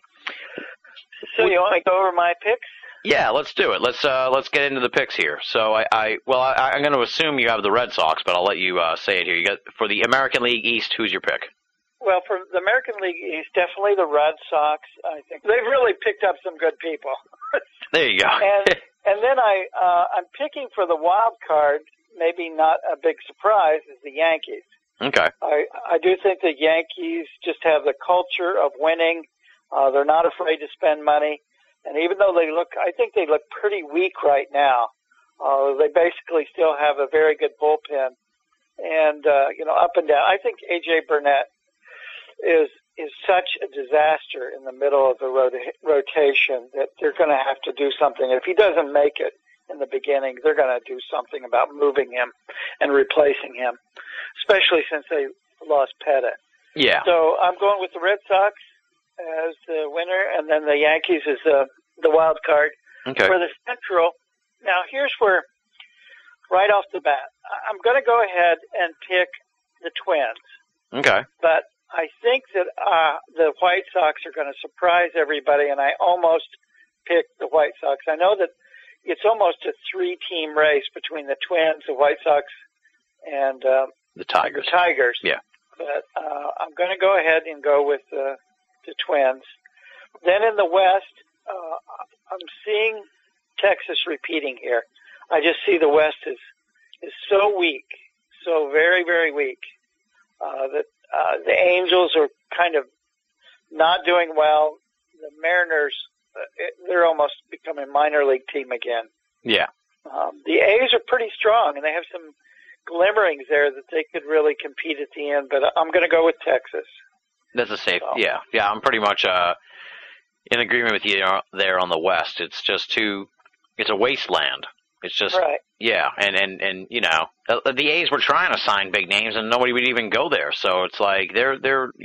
So you want to go over my picks? Yeah, let's do it. Let's get into the picks here. So I'm going to assume you have the Red Sox, but I'll let you say it here. You got for the American League East. Who's your pick? Well, for the American League East, definitely the Red Sox. I think they've really picked up some good people. There you go. and then I'm picking for the wild card. Maybe not a big surprise, is the Yankees. Okay. I do think the Yankees just have the culture of winning. They're not afraid to spend money. And even though I think they look pretty weak right now, they basically still have a very good bullpen. And, up and down. I think A.J. Burnett is such a disaster in the middle of the rotation that they're going to have to do something. If he doesn't make it in the beginning, they're going to do something about moving him and replacing him, especially since they lost Pettit. Yeah. So I'm going with the Red Sox as the winner, and then the Yankees as the wild card. Okay. For the Central, now here's where, right off the bat, I'm going to go ahead and pick the Twins. Okay. But I think that the White Sox are going to surprise everybody, and I almost picked the White Sox. I know that it's almost a three-team race between the Twins, the White Sox, and the Tigers. Yeah. But I'm going to go ahead and go with the Twins. Then in the West, I'm seeing Texas repeating here. I just see the West is so weak, so very, very weak, that the Angels are kind of not doing well. The Mariners, they're almost becoming a minor league team again. Yeah. The A's are pretty strong, and they have some glimmerings there that they could really compete at the end, but I'm going to go with Texas. That's a safe, yeah. I'm pretty much in agreement with you there on the West. It's just it's a wasteland. It's just, right. Yeah, and the A's were trying to sign big names, and nobody would even go there. So it's like they're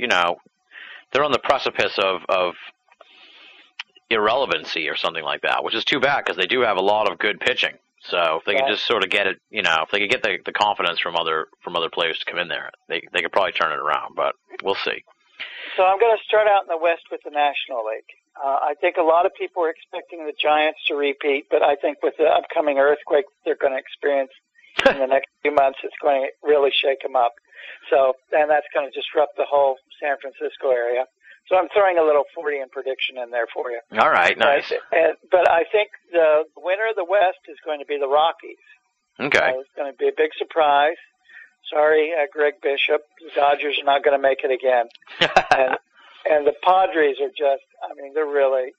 on the precipice of irrelevancy or something like that, which is too bad because they do have a lot of good pitching. So if they could just sort of get it, if they could get the confidence from other players to come in there, they could probably turn it around. But we'll see. So I'm going to start out in the West with the National League. I think a lot of people are expecting the Giants to repeat, but I think with the upcoming earthquake they're going to experience in the next few months, it's going to really shake them up. So, and that's going to disrupt the whole San Francisco area. So I'm throwing a little 40-in prediction in there for you. All right, nice. But I think the winner of the West is going to be the Rockies. Okay. It's going to be a big surprise. Sorry, Greg Bishop. The Dodgers are not going to make it again. And the Padres are just, they're really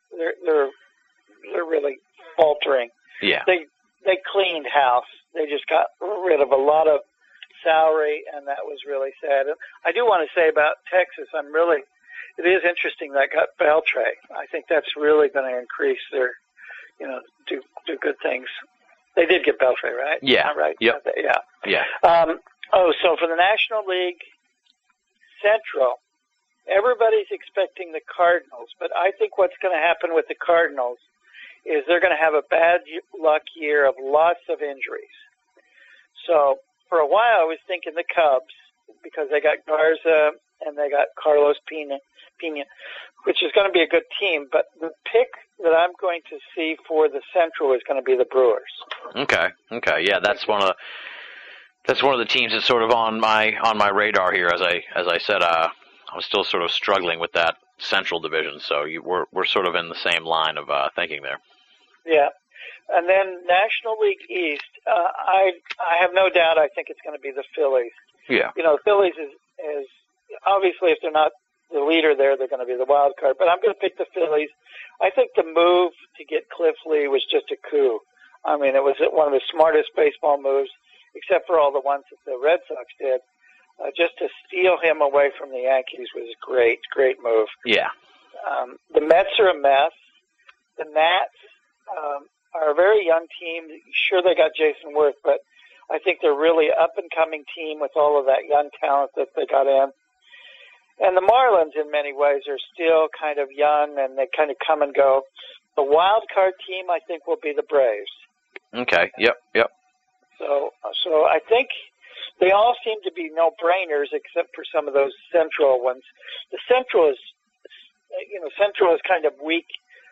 faltering. Yeah. They cleaned house. They just got rid of a lot of salary, and that was really sad. And I do want to say about Texas, it is interesting that got Beltre. I think that's really going to increase their, do good things. They did get Beltre, right? Yeah. Right? Yep. Yeah. So for the National League Central, everybody's expecting the Cardinals, but I think what's going to happen with the Cardinals is they're going to have a bad luck year of lots of injuries. So for a while I was thinking the Cubs because they got Garza and they got Carlos Pena Pena, which is going to be a good team. But the pick that I'm going to see for the Central is going to be the Brewers. Okay. Yeah, that's one of the teams that's sort of on my radar here. As I said, I'm still sort of struggling with that Central division. So we're sort of in the same line of thinking there. Yeah. And then National League East, I have no doubt I think it's going to be the Phillies. Yeah. You know, Phillies is obviously, if they're not the leader there, they're going to be the wild card. But I'm going to pick the Phillies. I think the move to get Cliff Lee was just a coup. I mean, it was one of the smartest baseball moves, except for all the ones that the Red Sox did. Just to steal him away from the Yankees was a great move. Yeah. The Mets are a mess. The Nats are a very young team. Sure, they got Jason Worth, but I think they're really up-and-coming team with all of that young talent that they got in. And the Marlins, in many ways, are still kind of young, and they kind of come and go. The wild card team, I think, will be the Braves. Okay. Yep. So I think they all seem to be no-brainers, except for some of those Central ones. The Central is kind of weak.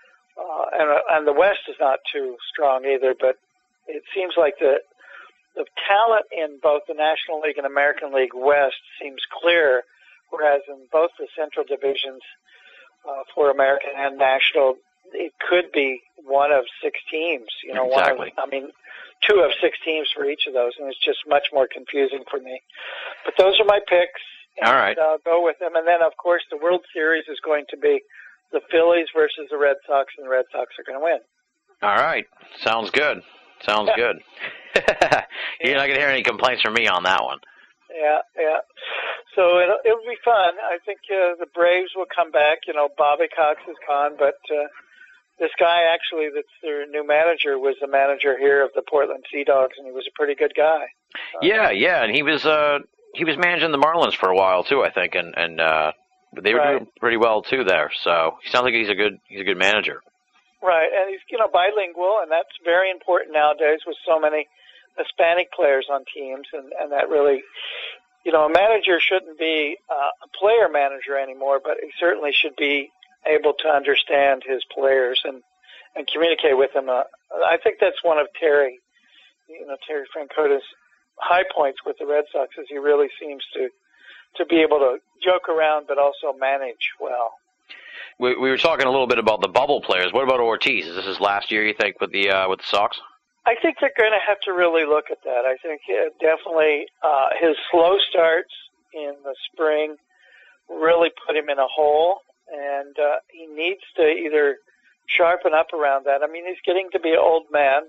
And the West is not too strong either, but it seems like the talent in both the National League and American League West seems clear, whereas in both the Central divisions for American and National, it could be one of 6 teams. You know, exactly. 2 of 6 teams for each of those, and it's just much more confusing for me. But those are my picks. All right. I'll go with them. And then, of course, the World Series is going to be the Phillies versus the Red Sox, and the Red Sox are going to win. All right. Sounds good. Good. You're not going to hear any complaints from me on that one. Yeah. So it'll be fun. I think the Braves will come back. You know, Bobby Cox is gone, but this guy actually that's their new manager was the manager here of the Portland Sea Dogs, and he was a pretty good guy. Yeah, and he was managing the Marlins for a while too, I think, and they were doing pretty well too there. So he sounds like he's a good manager. Right, and he's bilingual, and that's very important nowadays with so many Hispanic players on teams, and that really, a manager shouldn't be a player manager anymore, but he certainly should be able to understand his players and communicate with them. I think that's one of Terry Francota's high points with the Red Sox, is he really seems to be able to joke around but also manage well. We were talking a little bit about the bubble players. What about Ortiz? Is this his last year, you think, with the Sox? I think they're going to have to really look at that. I think definitely his slow starts in the spring really put him in a hole, and he needs to either sharpen up around that. I mean, he's getting to be an old man,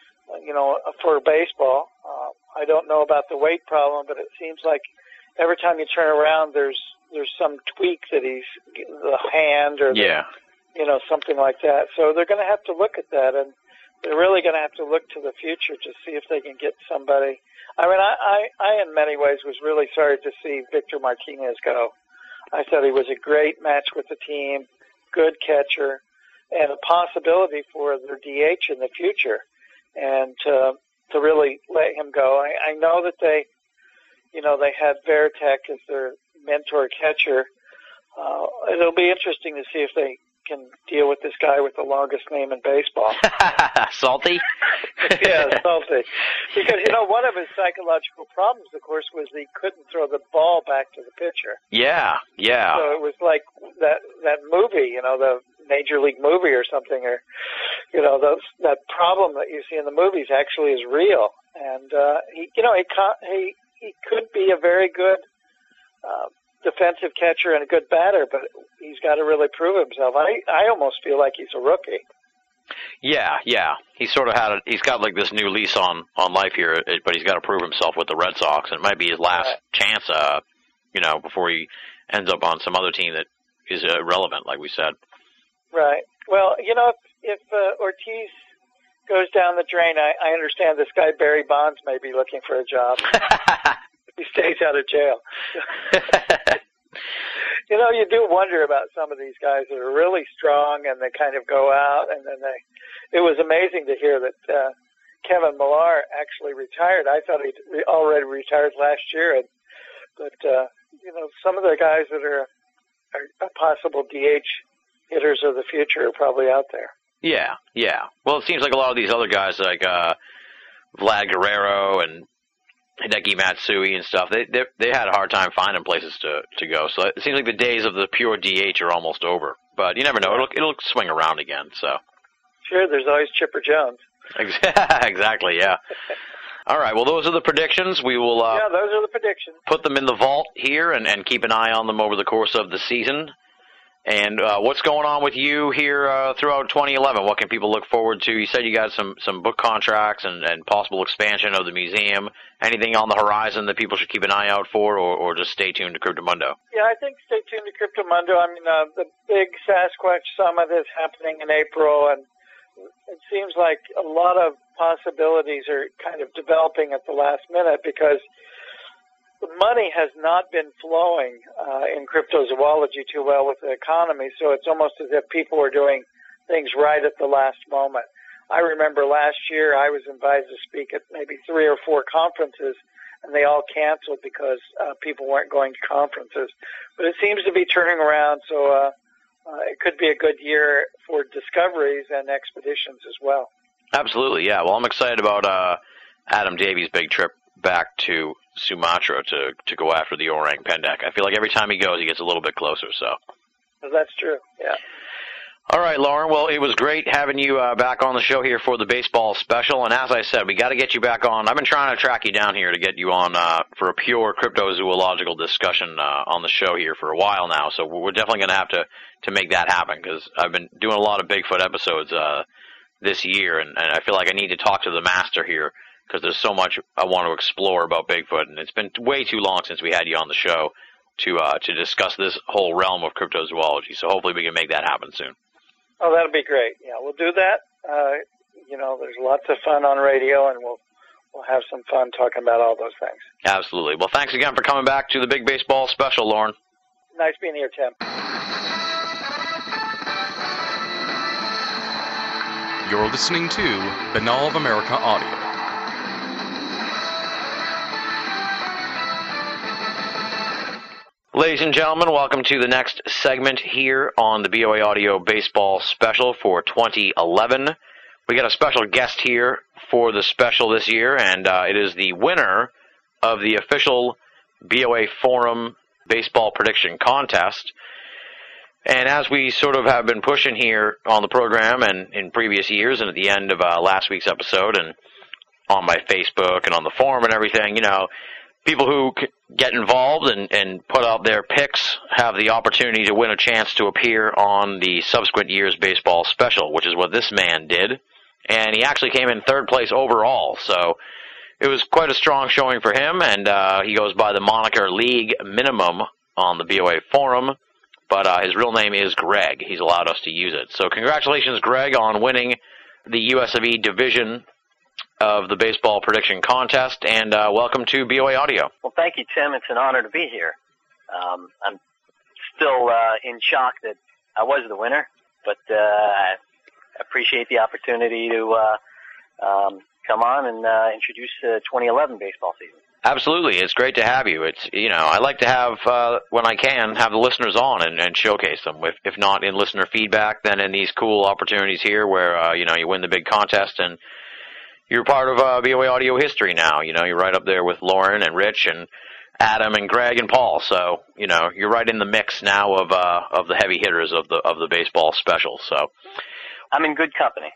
for baseball. I don't know about the weight problem, but it seems like every time you turn around, there's some tweak that the hand or something like that. So they're going to have to look at that, and they're really going to have to look to the future to see if they can get somebody. I mean, I in many ways was really sorry to see Victor Martinez go. I thought he was a great match with the team, good catcher, and a possibility for their DH in the future. And to really let him go, I know that they had Veritek as their mentor catcher. It'll be interesting to see if they can deal with this guy with the longest name in baseball. Salty? Yeah, Salty. Because, one of his psychological problems, of course, was he couldn't throw the ball back to the pitcher. Yeah. So it was like that movie, the Major League movie or something, or, that problem that you see in the movies actually is real. And, he could be a very good defensive catcher and a good batter, but he's got to really prove himself. I almost feel like he's a rookie. Yeah. He's got like this new lease on life here, but he's got to prove himself with the Red Sox, and it might be his last chance, before he ends up on some other team that is irrelevant, like we said. Right. Well, if Ortiz goes down the drain, I understand this guy Barry Bonds may be looking for a job. He stays out of jail. You do wonder about some of these guys that are really strong and they kind of go out, and then it was amazing to hear that Kevin Millar actually retired. I thought he'd already retired last year, but some of the guys that are possible DH hitters of the future are probably out there. Yeah. Well, it seems like a lot of these other guys, like Vlad Guerrero and Hideki Matsui and stuff, they had a hard time finding places to go. So it seems like the days of the pure DH are almost over. But you never know; it'll swing around again. So sure, there's always Chipper Jones. Exactly. Yeah. All right. Well, those are the predictions. We will. Yeah, those are the predictions. Put them in the vault here and keep an eye on them over the course of the season. And what's going on with you here throughout 2011? What can people look forward to? You said you got some book contracts and possible expansion of the museum. Anything on the horizon that people should keep an eye out for, or just stay tuned to Cryptomundo? Yeah, I think stay tuned to Cryptomundo. I mean, the big Sasquatch Summit is happening in April, and it seems like a lot of possibilities are kind of developing at the last minute because the money has not been flowing in cryptozoology too well with the economy, so it's almost as if people are doing things right at the last moment. I remember last year I was invited to speak at maybe 3 or 4 conferences, and they all canceled because people weren't going to conferences. But it seems to be turning around, so it could be a good year for discoveries and expeditions as well. Absolutely, yeah. Well, I'm excited about Adam Davies' big trip back to Sumatra to go after the orang pendek. I feel like every time he goes, he gets a little bit closer. So that's true. Yeah. All right, Lauren. Well, it was great having you back on the show here for the baseball special. And as I said, we got to get you back on. I've been trying to track you down here to get you on for a pure cryptozoological discussion on the show here for a while now. So we're definitely going to have to make that happen because I've been doing a lot of Bigfoot episodes this year, and I feel like I need to talk to the master here because there's so much I want to explore about Bigfoot, and it's been way too long since we had you on the show to discuss this whole realm of cryptozoology. So hopefully we can make that happen soon. Oh, that'll be great. Yeah, we'll do that. There's lots of fun on radio, and we'll have some fun talking about all those things. Absolutely. Well, thanks again for coming back to the Big Baseball Special, Lauren. Nice being here, Tim. You're listening to Binnall of America Audio. Ladies and gentlemen, welcome to the next segment here on the BOA Audio Baseball Special for 2011. We got a special guest here for the special this year, and it is the winner of the official BOA Forum Baseball Prediction Contest. And as we sort of have been pushing here on the program and in previous years and at the end of last week's episode and on my Facebook and on the forum and everything, people who get involved and put out their picks have the opportunity to win a chance to appear on the subsequent year's baseball special, which is what this man did. And he actually came in 3rd place overall, so it was quite a strong showing for him, and he goes by the moniker League Minimum on the BOA forum, but his real name is Greg. He's allowed us to use it. So congratulations, Greg, on winning the US of E division of the baseball prediction contest, and welcome to BOA Audio. Well, thank you, Tim. It's an honor to be here. I'm still in shock that I was the winner, but I appreciate the opportunity to come on and introduce the 2011 baseball season. Absolutely. It's great to have you. It's, I like to have, when I can, have the listeners on and showcase them. If not in listener feedback, then in these cool opportunities here where, you win the big contest and you're part of BOA Audio history now. You're right up there with Lauren and Rich and Adam and Greg and Paul. So, you're right in the mix now of the heavy hitters of the baseball special. So I'm in good company.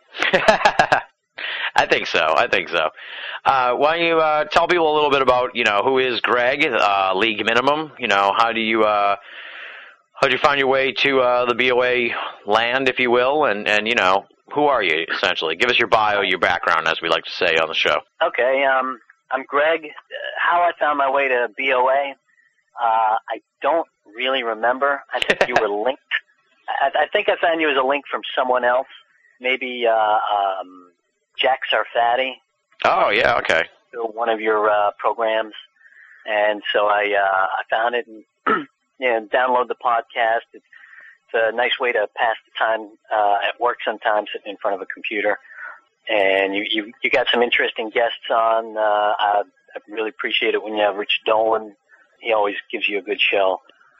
I think so. Why don't you tell people a little bit about, who is Greg, League Minimum? How'd you find your way to the BOA land, if you will, and who are you, essentially? Give us your bio, your background, as we like to say on the show. Okay, I'm Greg. How I found my way to BOA, I don't really remember. I think you were linked. I think I found you as a link from someone else, maybe Jack Sarfatti. Oh, yeah, okay. One of your programs. And so I found it and download the podcast. It's a nice way to pass the time at work sometimes, sitting in front of a computer. And you got some interesting guests on. I really appreciate it when you have Rich Dolan. He always gives you a good show.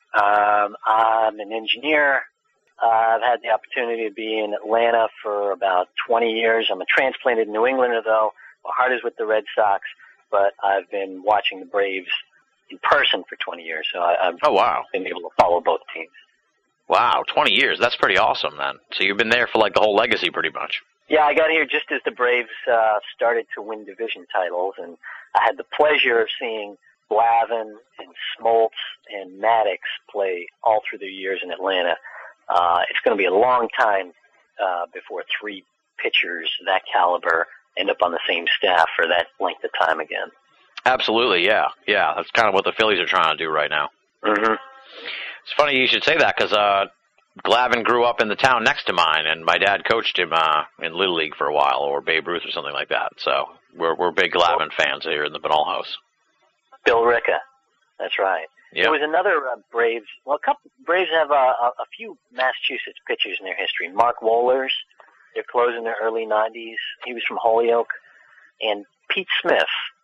I'm an engineer. I've had the opportunity to be in Atlanta for about 20 years. I'm a transplanted New Englander, though. My heart is with the Red Sox, but I've been watching the Braves in person for 20 years, so I've been able to follow both teams. Wow, 20 years. That's pretty awesome, then. So you've been there for, like, the whole legacy, pretty much. Yeah, I got here just as the Braves started to win division titles, and I had the pleasure of seeing Glavine and Smoltz and Maddox play all through their years in Atlanta. It's going to be a long time before three pitchers that caliber end up on the same staff for that length of time again. Absolutely, yeah. Yeah, that's kind of what the Phillies are trying to do right now. Mm-hmm. It's funny you should say that because Glavine grew up in the town next to mine, and my dad coached him in Little League for a while, or Babe Ruth or something like that. So we're big Glavine fans here in the Binnall house. Bill Ricca, that's right. Yep. There was another Braves. Well, Braves have a few Massachusetts pitchers in their history. Mark Wohlers, they're closing their early 90s. He was from Holyoke. And Pete Smith,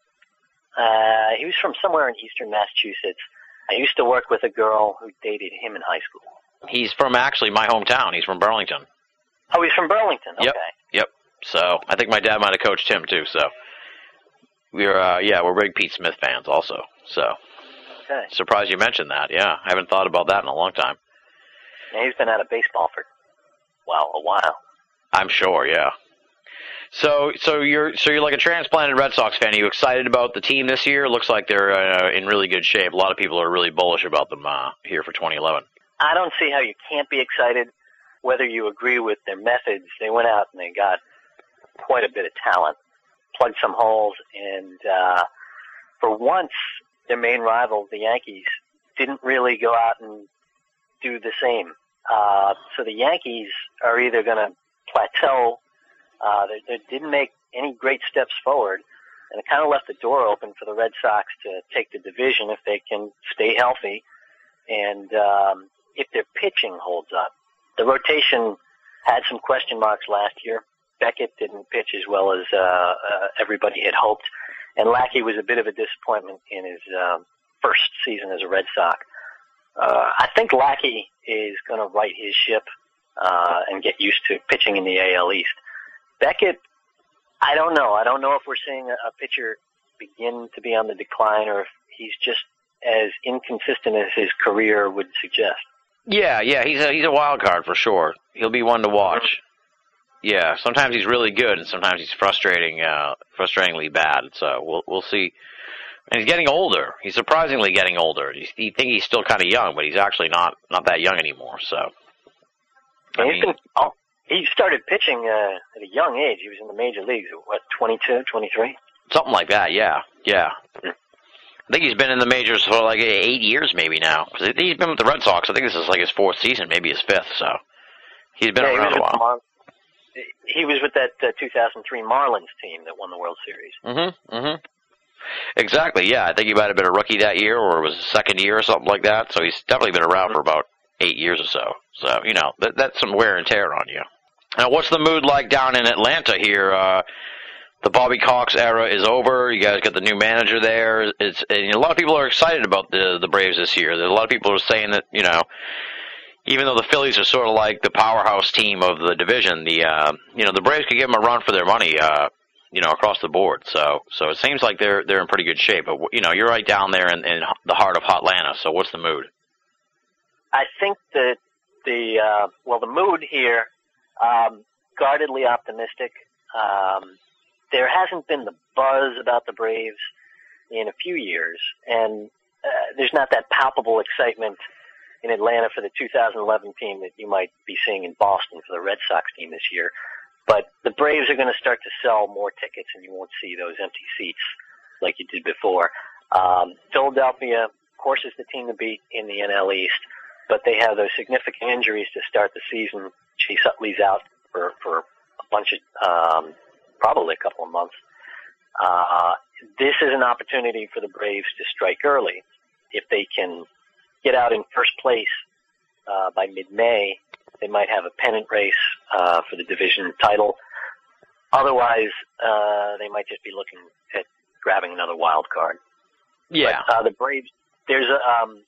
he was from somewhere in eastern Massachusetts. I used to work with a girl who dated him in high school. He's from actually my hometown. He's from Burlington. Oh, he's from Burlington. Okay. Yep. So I think my dad might have coached him too. So we're big Pete Smith fans also. So okay. Surprised you mentioned that. Yeah, I haven't thought about that in a long time. Yeah, he's been out of baseball for a while. I'm sure. Yeah. So you're like a transplanted Red Sox fan. Are you excited about the team this year? It looks like they're in really good shape. A lot of people are really bullish about them here for 2011. I don't see how you can't be excited, whether you agree with their methods. They went out and they got quite a bit of talent, plugged some holes, and for once, their main rival, the Yankees, didn't really go out and do the same. So the Yankees are either going to plateau. They didn't make any great steps forward, and it kind of left the door open for the Red Sox to take the division if they can stay healthy and if their pitching holds up. The rotation had some question marks last year. Beckett didn't pitch as well as everybody had hoped, and Lackey was a bit of a disappointment in his first season as a Red Sox. I think Lackey is going to right his ship and get used to pitching in the AL East. Beckett, I don't know. I don't know if we're seeing a pitcher begin to be on the decline or if he's just as inconsistent as his career would suggest. Yeah, he's a wild card for sure. He'll be one to watch. Yeah, sometimes he's really good, and sometimes he's frustratingly bad. So we'll see. And he's getting older. He's surprisingly getting older. You think he's still kind of young, but he's actually not that young anymore. So he started pitching at a young age. He was in the major leagues at 22, 23? Something like that. Yeah. I think he's been in the majors for like 8 years maybe now. Because he's been with the Red Sox. I think this is like his fourth season, maybe his fifth. So he's been around a while. He was with that 2003 Marlins team that won the World Series. Mm-hmm. Exactly, yeah. I think he might have been a rookie that year, or it was his second year or something like that. So he's definitely been around for about 8 years or so. So, that's some wear and tear on you. Now, what's the mood like down in Atlanta here? The Bobby Cox era is over. You guys got the new manager there. And a lot of people are excited about the Braves this year. There's a lot of people are saying that, even though the Phillies are sort of like the powerhouse team of the division, the Braves could give them a run for their money, across the board. So it seems like they're in pretty good shape. But, you're right down there in the heart of Hotlanta. So what's the mood? I think that the mood here, guardedly optimistic. There hasn't been the buzz about the Braves in a few years, and there's not that palpable excitement in Atlanta for the 2011 team that you might be seeing in Boston for the Red Sox team this year. But the Braves are going to start to sell more tickets, and you won't see those empty seats like you did before. Philadelphia, of course, is the team to beat in the NL East, but they have those significant injuries to start the season. Chase Utley's out for a bunch of, probably a couple of months. This is an opportunity for the Braves to strike early. If they can get out in first place by mid-May, they might have a pennant race for the division title. Otherwise, they might just be looking at grabbing another wild card. Yeah. But, the Braves, there's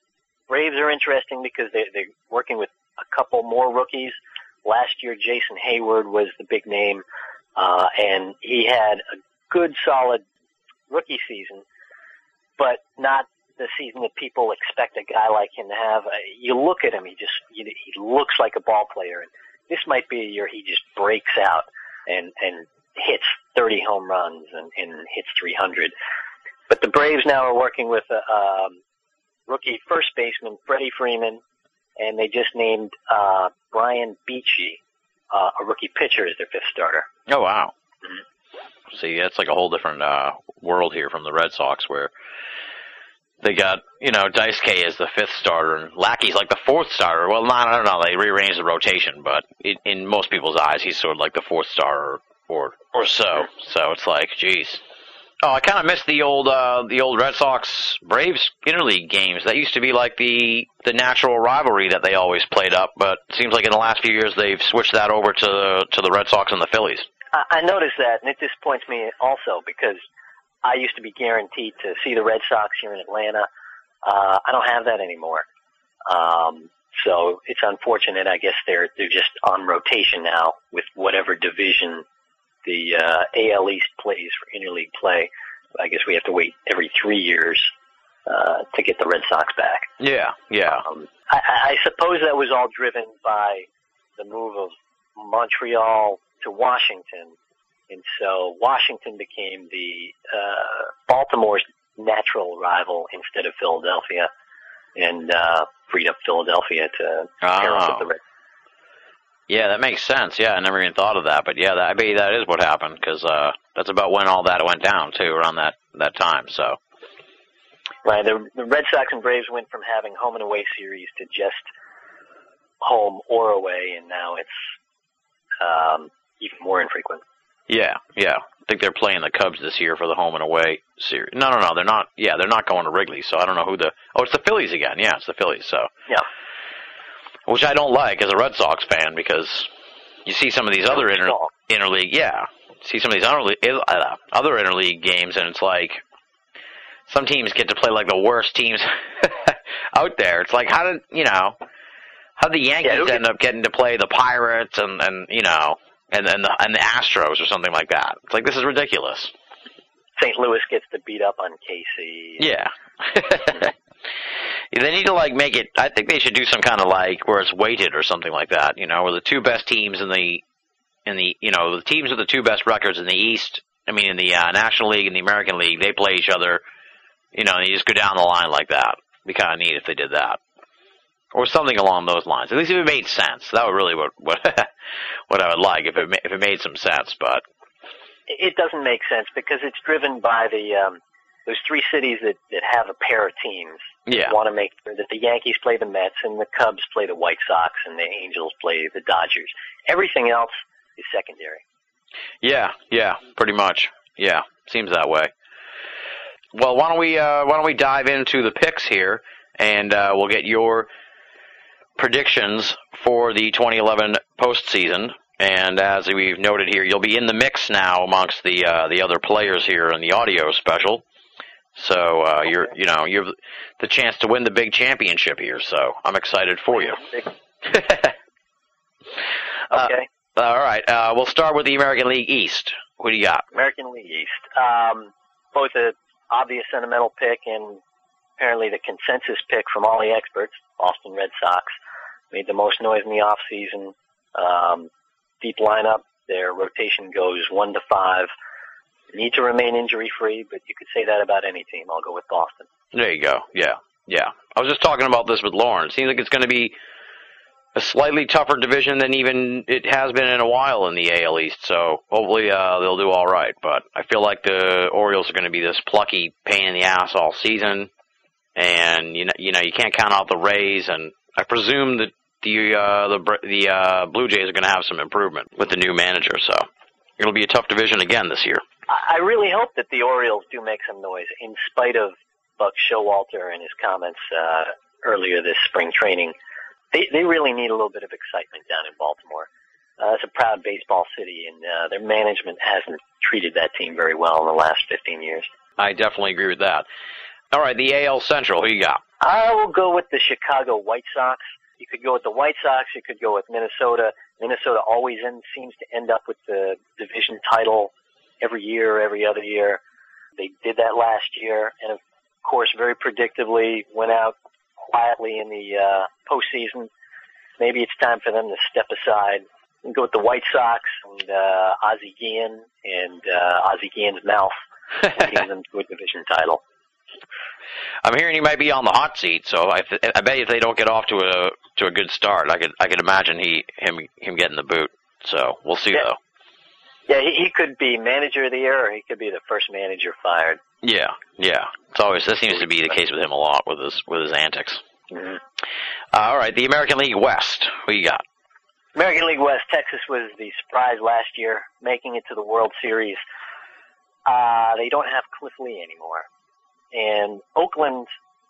Braves are interesting because they're working with a couple more rookies. Last year, Jason Hayward was the big name, and he had a good, solid rookie season, but not the season that people expect a guy like him to have. You look at him, he looks like a ball player. And this might be a year he just breaks out and hits 30 home runs and hits 300. But the Braves now are working with a rookie first baseman, Freddie Freeman, and they just named Brian Beachy, a rookie pitcher, as their fifth starter. Oh, wow. Mm-hmm. See, that's like a whole different world here from the Red Sox, where they got, Daisuke as the fifth starter, and Lackey's like the fourth starter. Well, I don't know. They rearranged the rotation, but in most people's eyes, he's sort of like the fourth starter or so. So it's like, geez. Oh, I kind of miss the old Red Sox Braves interleague games. That used to be like the natural rivalry that they always played up, but it seems like in the last few years they've switched that over to the Red Sox and the Phillies. I noticed that, and it disappoints me also because I used to be guaranteed to see the Red Sox here in Atlanta. I don't have that anymore. So it's unfortunate. I guess they're just on rotation now with whatever division the AL East plays for interleague play. I guess we have to wait every 3 years to get the Red Sox back. Yeah. I suppose that was all driven by the move of Montreal to Washington. And so Washington became the Baltimore's natural rival instead of Philadelphia, and freed up Philadelphia to pair up with the Red. Yeah, that makes sense. Yeah, I never even thought of that, but yeah, I bet that is what happened, because that's about when all that went down too, around that time. So, right, the Red Sox and Braves went from having home and away series to just home or away, and now it's even more infrequent. Yeah. I think they're playing the Cubs this year for the home and away series. No, they're not. Yeah, they're not going to Wrigley, so I don't know who it's the Phillies again. Yeah, it's the Phillies, so. Yeah. Which I don't like as a Red Sox fan, because you see some of these other interleague, see some of these other interleague games, and it's like some teams get to play like the worst teams out there. It's like, how did the Yankees end up getting to play the Pirates and the Astros or something like that? It's like, this is ridiculous. St. Louis gets to beat up on KC. Yeah. They need to make it. I think they should do some kind of where it's weighted or something like that. Where the two best teams in the the teams with the two best records in the East. I mean, in the National League and the American League, they play each other. And you just go down the line like that. It'd be kind of neat if they did that, or something along those lines. At least if it made sense. That would really what I would like if it made some sense. But it doesn't make sense because it's driven by those three cities that have a pair of teams. Yeah. Want to make sure that the Yankees play the Mets and the Cubs play the White Sox and the Angels play the Dodgers. Everything else is secondary. Yeah, pretty much. Yeah, seems that way. Well, why don't we dive into the picks here, and we'll get your predictions for the 2011 postseason. And as we've noted here, you'll be in the mix now amongst the other players here in the audio special. So you have the chance to win the big championship here. So I'm excited for you. Okay. All right. We'll start with the American League East. What do you got? American League East. Both an obvious sentimental pick and apparently the consensus pick from all the experts. Boston Red Sox made the most noise in the off season. Deep lineup. Their rotation goes 1 to 5. Need to remain injury-free, but you could say that about any team. I'll go with Boston. There you go. Yeah. I was just talking about this with Lauren. It seems like it's going to be a slightly tougher division than even it has been in a while in the AL East, so hopefully they'll do all right. But I feel like the Orioles are going to be this plucky pain in the ass all season, and you can't count out the Rays, and I presume that the Blue Jays are going to have some improvement with the new manager, so it'll be a tough division again this year. I really hope that the Orioles do make some noise, in spite of Buck Showalter and his comments earlier this spring training. They really need a little bit of excitement down in Baltimore. It's a proud baseball city, and their management hasn't treated that team very well in the last 15 years. I definitely agree with that. All right, the AL Central, who you got? I will go with the Chicago White Sox. You could go with the White Sox. You could go with Minnesota. Minnesota always seems to end up with the division title every year, every other year. They did that last year, and of course, very predictably went out quietly in the postseason. Maybe it's time for them to step aside and go with the White Sox and Ozzie Guillen and Ozzie Guillen's mouth getting them to a division title. I'm hearing he might be on the hot seat, so I bet if they don't get off to a good start, I could imagine him getting the boot. So we'll see though. Yeah, he could be manager of the year, or he could be the first manager fired. Yeah. That seems to be the case with him a lot with his antics. Mm-hmm. All right, the American League West. Who you got? American League West, Texas was the surprise last year, making it to the World Series. They don't have Cliff Lee anymore. And Oakland,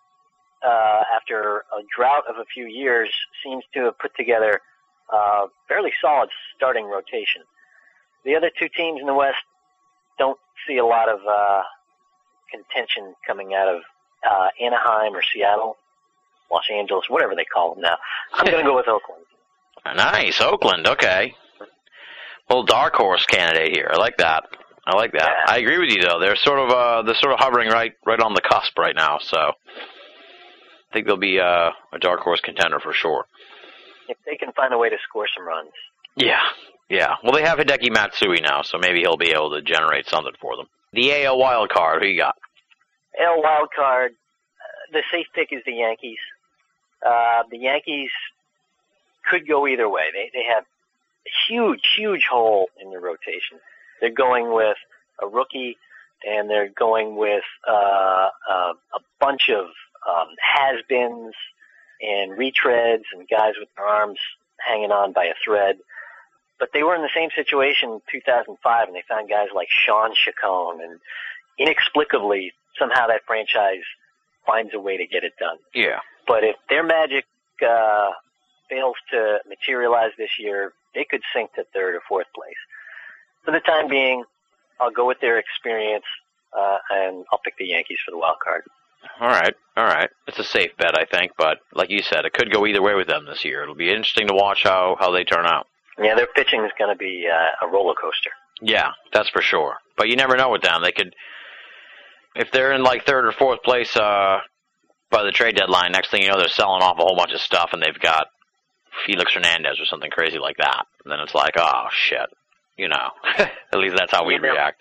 after a drought of a few years, seems to have put together a fairly solid starting rotation. The other two teams in the West don't see a lot of contention coming out of Anaheim or Seattle, Los Angeles, whatever they call them now. I'm going to go with Oakland. Nice, Oakland, okay. Little dark horse candidate here. I like that. Yeah. I agree with you though. They're sort of hovering right on the cusp right now. So I think they'll be a dark horse contender for sure. If they can find a way to score some runs. Yeah. Well, they have Hideki Matsui now, so maybe he'll be able to generate something for them. The AL wild card. Who you got? AL wild card. The safe pick is the Yankees. The Yankees could go either way. They have a huge hole in the rotation. They're going with a rookie, and they're going with a bunch of has-beens and retreads and guys with their arms hanging on by a thread. But they were in the same situation in 2005, and they found guys like Sean Chacon, and inexplicably, somehow that franchise finds a way to get it done. Yeah. But if their magic fails to materialize this year, they could sink to third or fourth place. For the time being, I'll go with their experience, and I'll pick the Yankees for the wild card. All right. It's a safe bet, I think, but like you said, it could go either way with them this year. It'll be interesting to watch how they turn out. Yeah, their pitching is going to be a roller coaster. Yeah, that's for sure. But you never know with them. They could, if they're in like third or fourth place by the trade deadline, next thing you know, they're selling off a whole bunch of stuff, and they've got Felix Hernandez or something crazy like that. And then it's like, oh, shit. You know, at least that's how we'd react.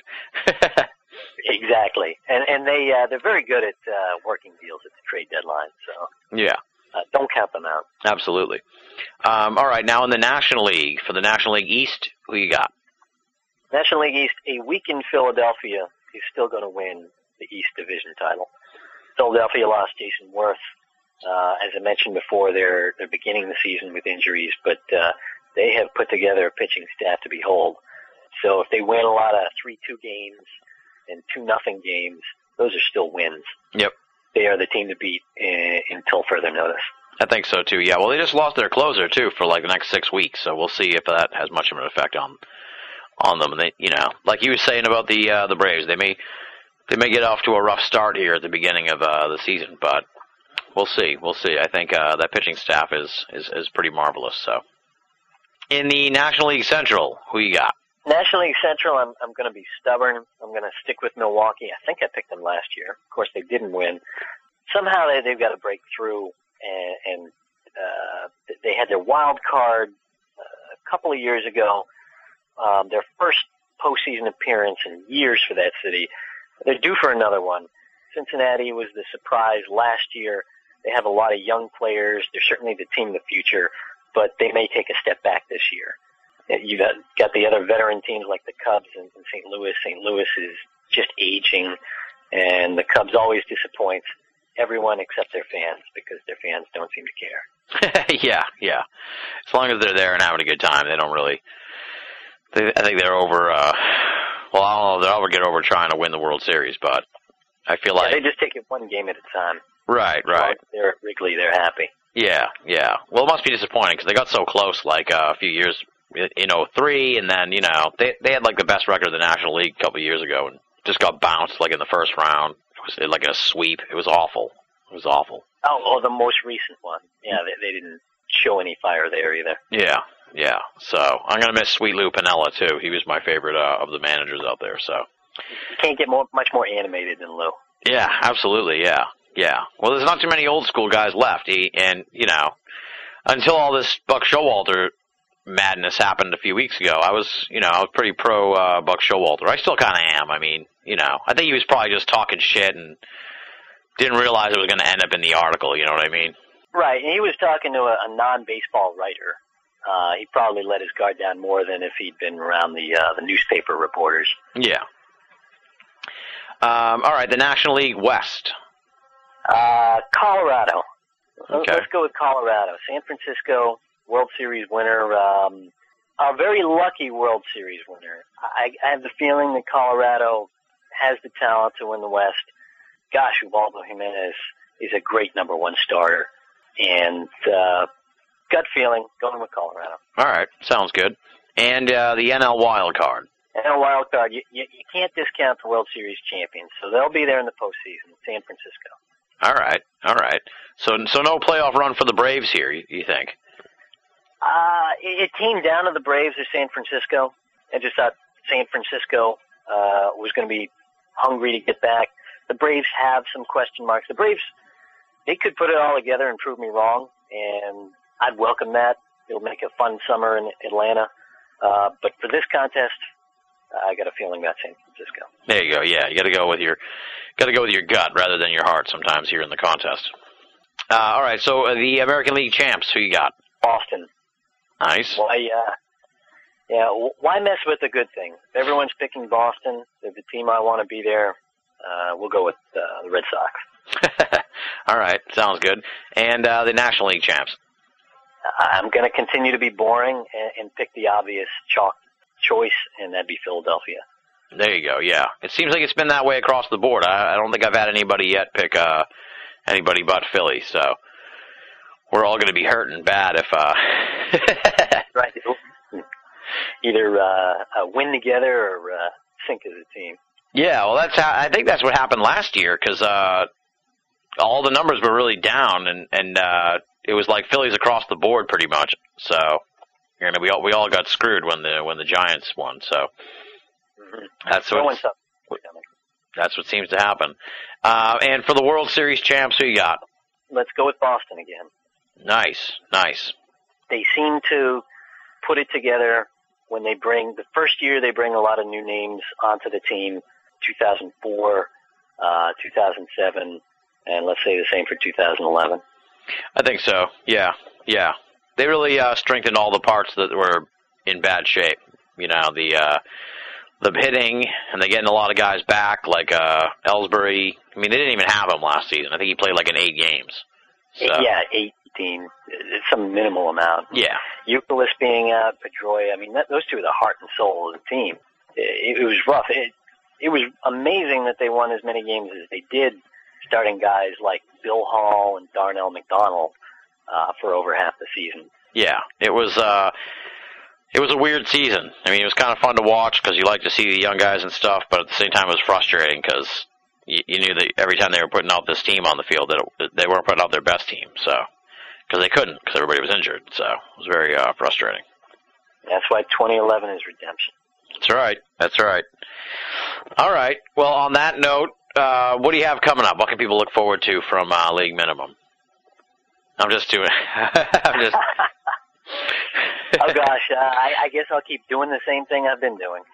Exactly. And they're very good at working deals at the trade deadline. So yeah. Don't count them out. Absolutely. All right, now in the National League, for the National League East, who you got? National League East, a week in Philadelphia is still going to win the East Division title. Philadelphia lost Jason Worth. As I mentioned before, they're beginning the season with injuries, but they have put together a pitching staff to behold. So if they win a lot of 3-2 games and 2-0 games, those are still wins. Yep. They are the team to beat until further notice. I think so, too. Yeah, well, they just lost their closer, too, for like the next 6 weeks, so we'll see if that has much of an effect on them. And they, you know, like you were saying about the Braves, they may get off to a rough start here at the beginning of the season, but we'll see. I think that pitching staff is pretty marvelous. So, in the National League Central, who you got? National League Central, I'm going to be stubborn. I'm going to stick with Milwaukee. I think I picked them last year. Of course, they didn't win. Somehow they've got to break through, and they had their wild card a couple of years ago, their first postseason appearance in years for that city. They're due for another one. Cincinnati was the surprise last year. They have a lot of young players. They're certainly the team of the future, but they may take a step back this year. You've got the other veteran teams like the Cubs and St. Louis. St. Louis is just aging, and the Cubs always disappoint everyone except their fans because their fans don't seem to care. Yeah. As long as they're there and having a good time, they don't really. I think they're over. Well, I don't know. They'll ever get over trying to win the World Series, but I feel like they just take it one game at a time. Right. They're at Wrigley. They're happy. Yeah. Well, it must be disappointing because they got so close, like a few years in 2003, and then, you know, they had like the best record of the National League a couple of years ago and just got bounced like in the first round. was like a sweep. It was awful. It was awful. Oh, the most recent one. Yeah, they didn't show any fire there either. Yeah. So I'm going to miss Sweet Lou Piniella, too. He was my favorite of the managers out there. So you can't get much more animated than Lou. Yeah, absolutely, yeah. Well, there's not too many old school guys left, and, until all this Buck Showalter madness happened a few weeks ago, I was pretty pro Buck Showalter. I still kind of am. I mean, I think he was probably just talking shit and didn't realize it was going to end up in the article, you know what I mean? Right, and he was talking to a non-baseball writer. He probably let his guard down more than if he'd been around the newspaper reporters. Yeah. All right, the National League West. Colorado. Okay. Let's go with Colorado. San Francisco, World Series winner. A very lucky World Series winner. I have the feeling that Colorado has the talent to win the West. Gosh, Ubaldo Jimenez is a great number one starter. And gut feeling, going with Colorado. All right, sounds good. And the NL Wild Card. NL Wild Card, you can't discount the World Series champions, so they'll be there in the postseason, San Francisco. All right. So no playoff run for the Braves here, you think? It came down to the Braves or San Francisco. I just thought San Francisco was going to be hungry to get back. The Braves have some question marks. The Braves, they could put it all together and prove me wrong, and I'd welcome that. It'll make a fun summer in Atlanta. But for this contest, I got a feeling about San Francisco. There you go. Yeah, you got to go with your gut rather than your heart sometimes here in the contest. All right. So the American League champs, who you got? Boston. Nice. Why mess with a good thing? If everyone's picking Boston, they're the team I want to be there. We'll go with the Red Sox. All right. Sounds good. And the National League champs. I'm going to continue to be boring and pick the obvious chalk choice, and that'd be Philadelphia. There you go, yeah. It seems like it's been that way across the board. I don't think I've had anybody yet pick anybody but Philly, so we're all going to be hurting bad if... Right. Either win together or sink as a team. Yeah, well, I think that's what happened last year, because all the numbers were really down, and it was like Phillies across the board pretty much, so... we all got screwed when the Giants won, so that's what seems to happen. And for the World Series champs, who you got? Let's go with Boston again. Nice. They seem to put it together when they bring the first year. They bring a lot of new names onto the team. 2004, 2007, and let's say the same for 2011. I think so. Yeah. They really strengthened all the parts that were in bad shape. The hitting, and they're getting a lot of guys back, like Ellsbury. I mean, they didn't even have him last season. I think he played like in 8 games. So. Yeah, 18. It's some minimal amount. Yeah. Euclid being out, Pedroia. I mean, those two are the heart and soul of the team. It was rough. It was amazing that they won as many games as they did, starting guys like Bill Hall and Darnell McDonald. For over half the season. Yeah, it was a weird season. I mean, it was kind of fun to watch because you like to see the young guys and stuff, but at the same time it was frustrating because you knew that every time they were putting out this team on the field that they weren't putting out their best team, so because they couldn't because everybody was injured, so it was very frustrating. That's why 2011 is redemption. That's right. All right, well, on that note, what do you have coming up? What can people look forward to from League Minimum? I'm just doing. Oh gosh, I guess I'll keep doing the same thing I've been doing.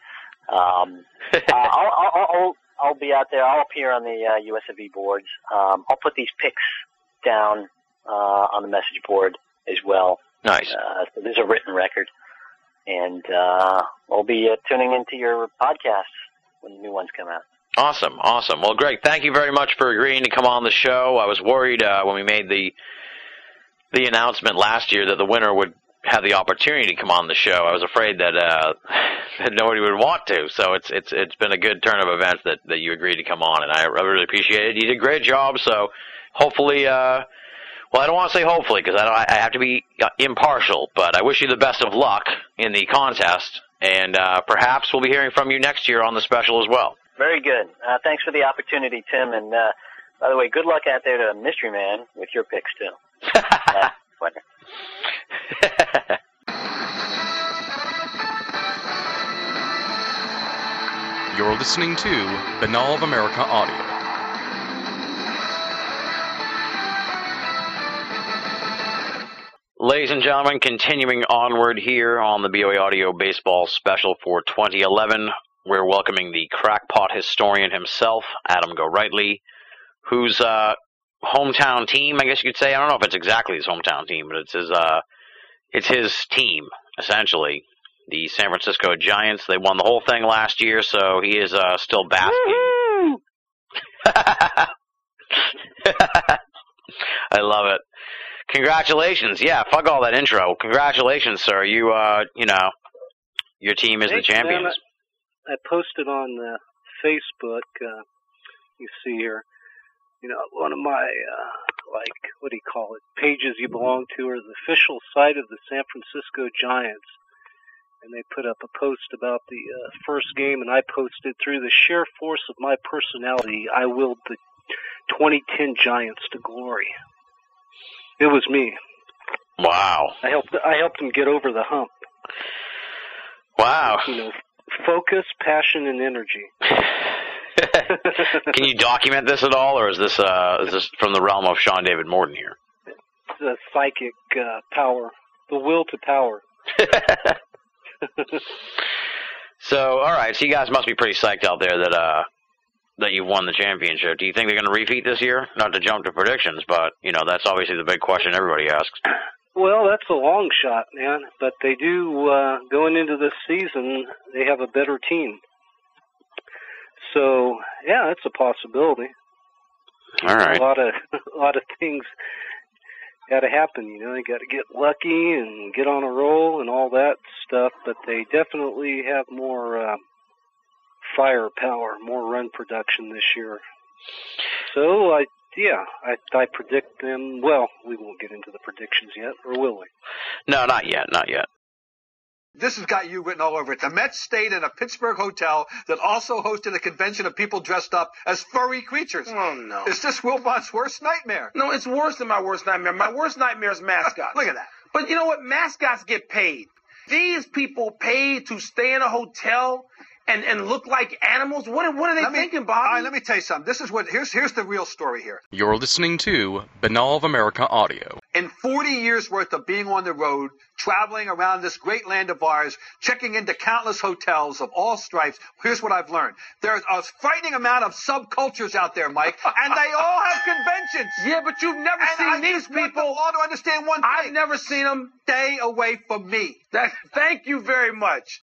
I'll be out there. I'll appear on the USFV boards. I'll put these picks down on the message board as well. Nice. So there's a written record, and I'll be tuning into your podcasts when the new ones come out. Awesome. Well, Greg, thank you very much for agreeing to come on the show. I was worried when we made the announcement last year that the winner would have the opportunity to come on the show. I was afraid that that nobody would want to. So it's been a good turn of events that you agreed to come on, and I really appreciate it. You did a great job. So hopefully, well, I don't want to say hopefully because I have to be impartial, but I wish you the best of luck in the contest, and perhaps we'll be hearing from you next year on the special as well. Very good. Thanks for the opportunity, Tim. And by the way, good luck out there to Mystery Man with your picks, too. You're listening to Binnall of America Audio. Ladies and gentlemen, continuing onward here on the BOA Audio Baseball Special for 2011, we're welcoming the crackpot historian himself, Adam Gorightly, whose hometown team, I guess you could say. I don't know if it's exactly his hometown team, but it's his team, essentially. The San Francisco Giants. They won the whole thing last year, so he is still basking. I love it. Congratulations. Yeah, fuck all that intro. Congratulations, sir. You know, your team is the champions. Man, I posted on Facebook, you see here, you know, one of my, what do you call it, pages you belong to, or the official site of the San Francisco Giants. And they put up a post about the first game, and I posted, through the sheer force of my personality, I willed the 2010 Giants to glory. It was me. Wow. I helped them get over the hump. Wow. You know, focus, passion, and energy. Can you document this at all, or is this from the realm of Sean David Morton here? The psychic power, the will to power. So, all right. So you guys must be pretty psyched out there that you won the championship. Do you think they're going to repeat this year? Not to jump to predictions, but you know that's obviously the big question everybody asks. Well, that's a long shot, man. But they do going into this season. They have a better team. So yeah, that's a possibility. All right. A lot of things got to happen, you know. You got to get lucky and get on a roll and all that stuff. But they definitely have more firepower, more run production this year. So I predict them. Well, we won't get into the predictions yet, or will we? No, not yet. Not yet. This has got you written all over it. The Mets stayed in a Pittsburgh hotel that also hosted a convention of people dressed up as furry creatures. Oh, no. Is this Wilbon's worst nightmare? No, it's worse than my worst nightmare. My worst nightmare is mascots. Look at that. But you know what? Mascots get paid. These people paid to stay in a hotel and look like animals. What are they thinking, Bobby? All right, let me tell you something. This is here's the real story here. You're listening to Binnall of America Audio. In 40 years worth of being on the road, traveling around this great land of ours, checking into countless hotels of all stripes, here's what I've learned. There's a frightening amount of subcultures out there, Mike, and they all have conventions. Yeah, but you've never seen these people. I just want to understand one thing. I've never seen them. Stay away from me. Thank you very much.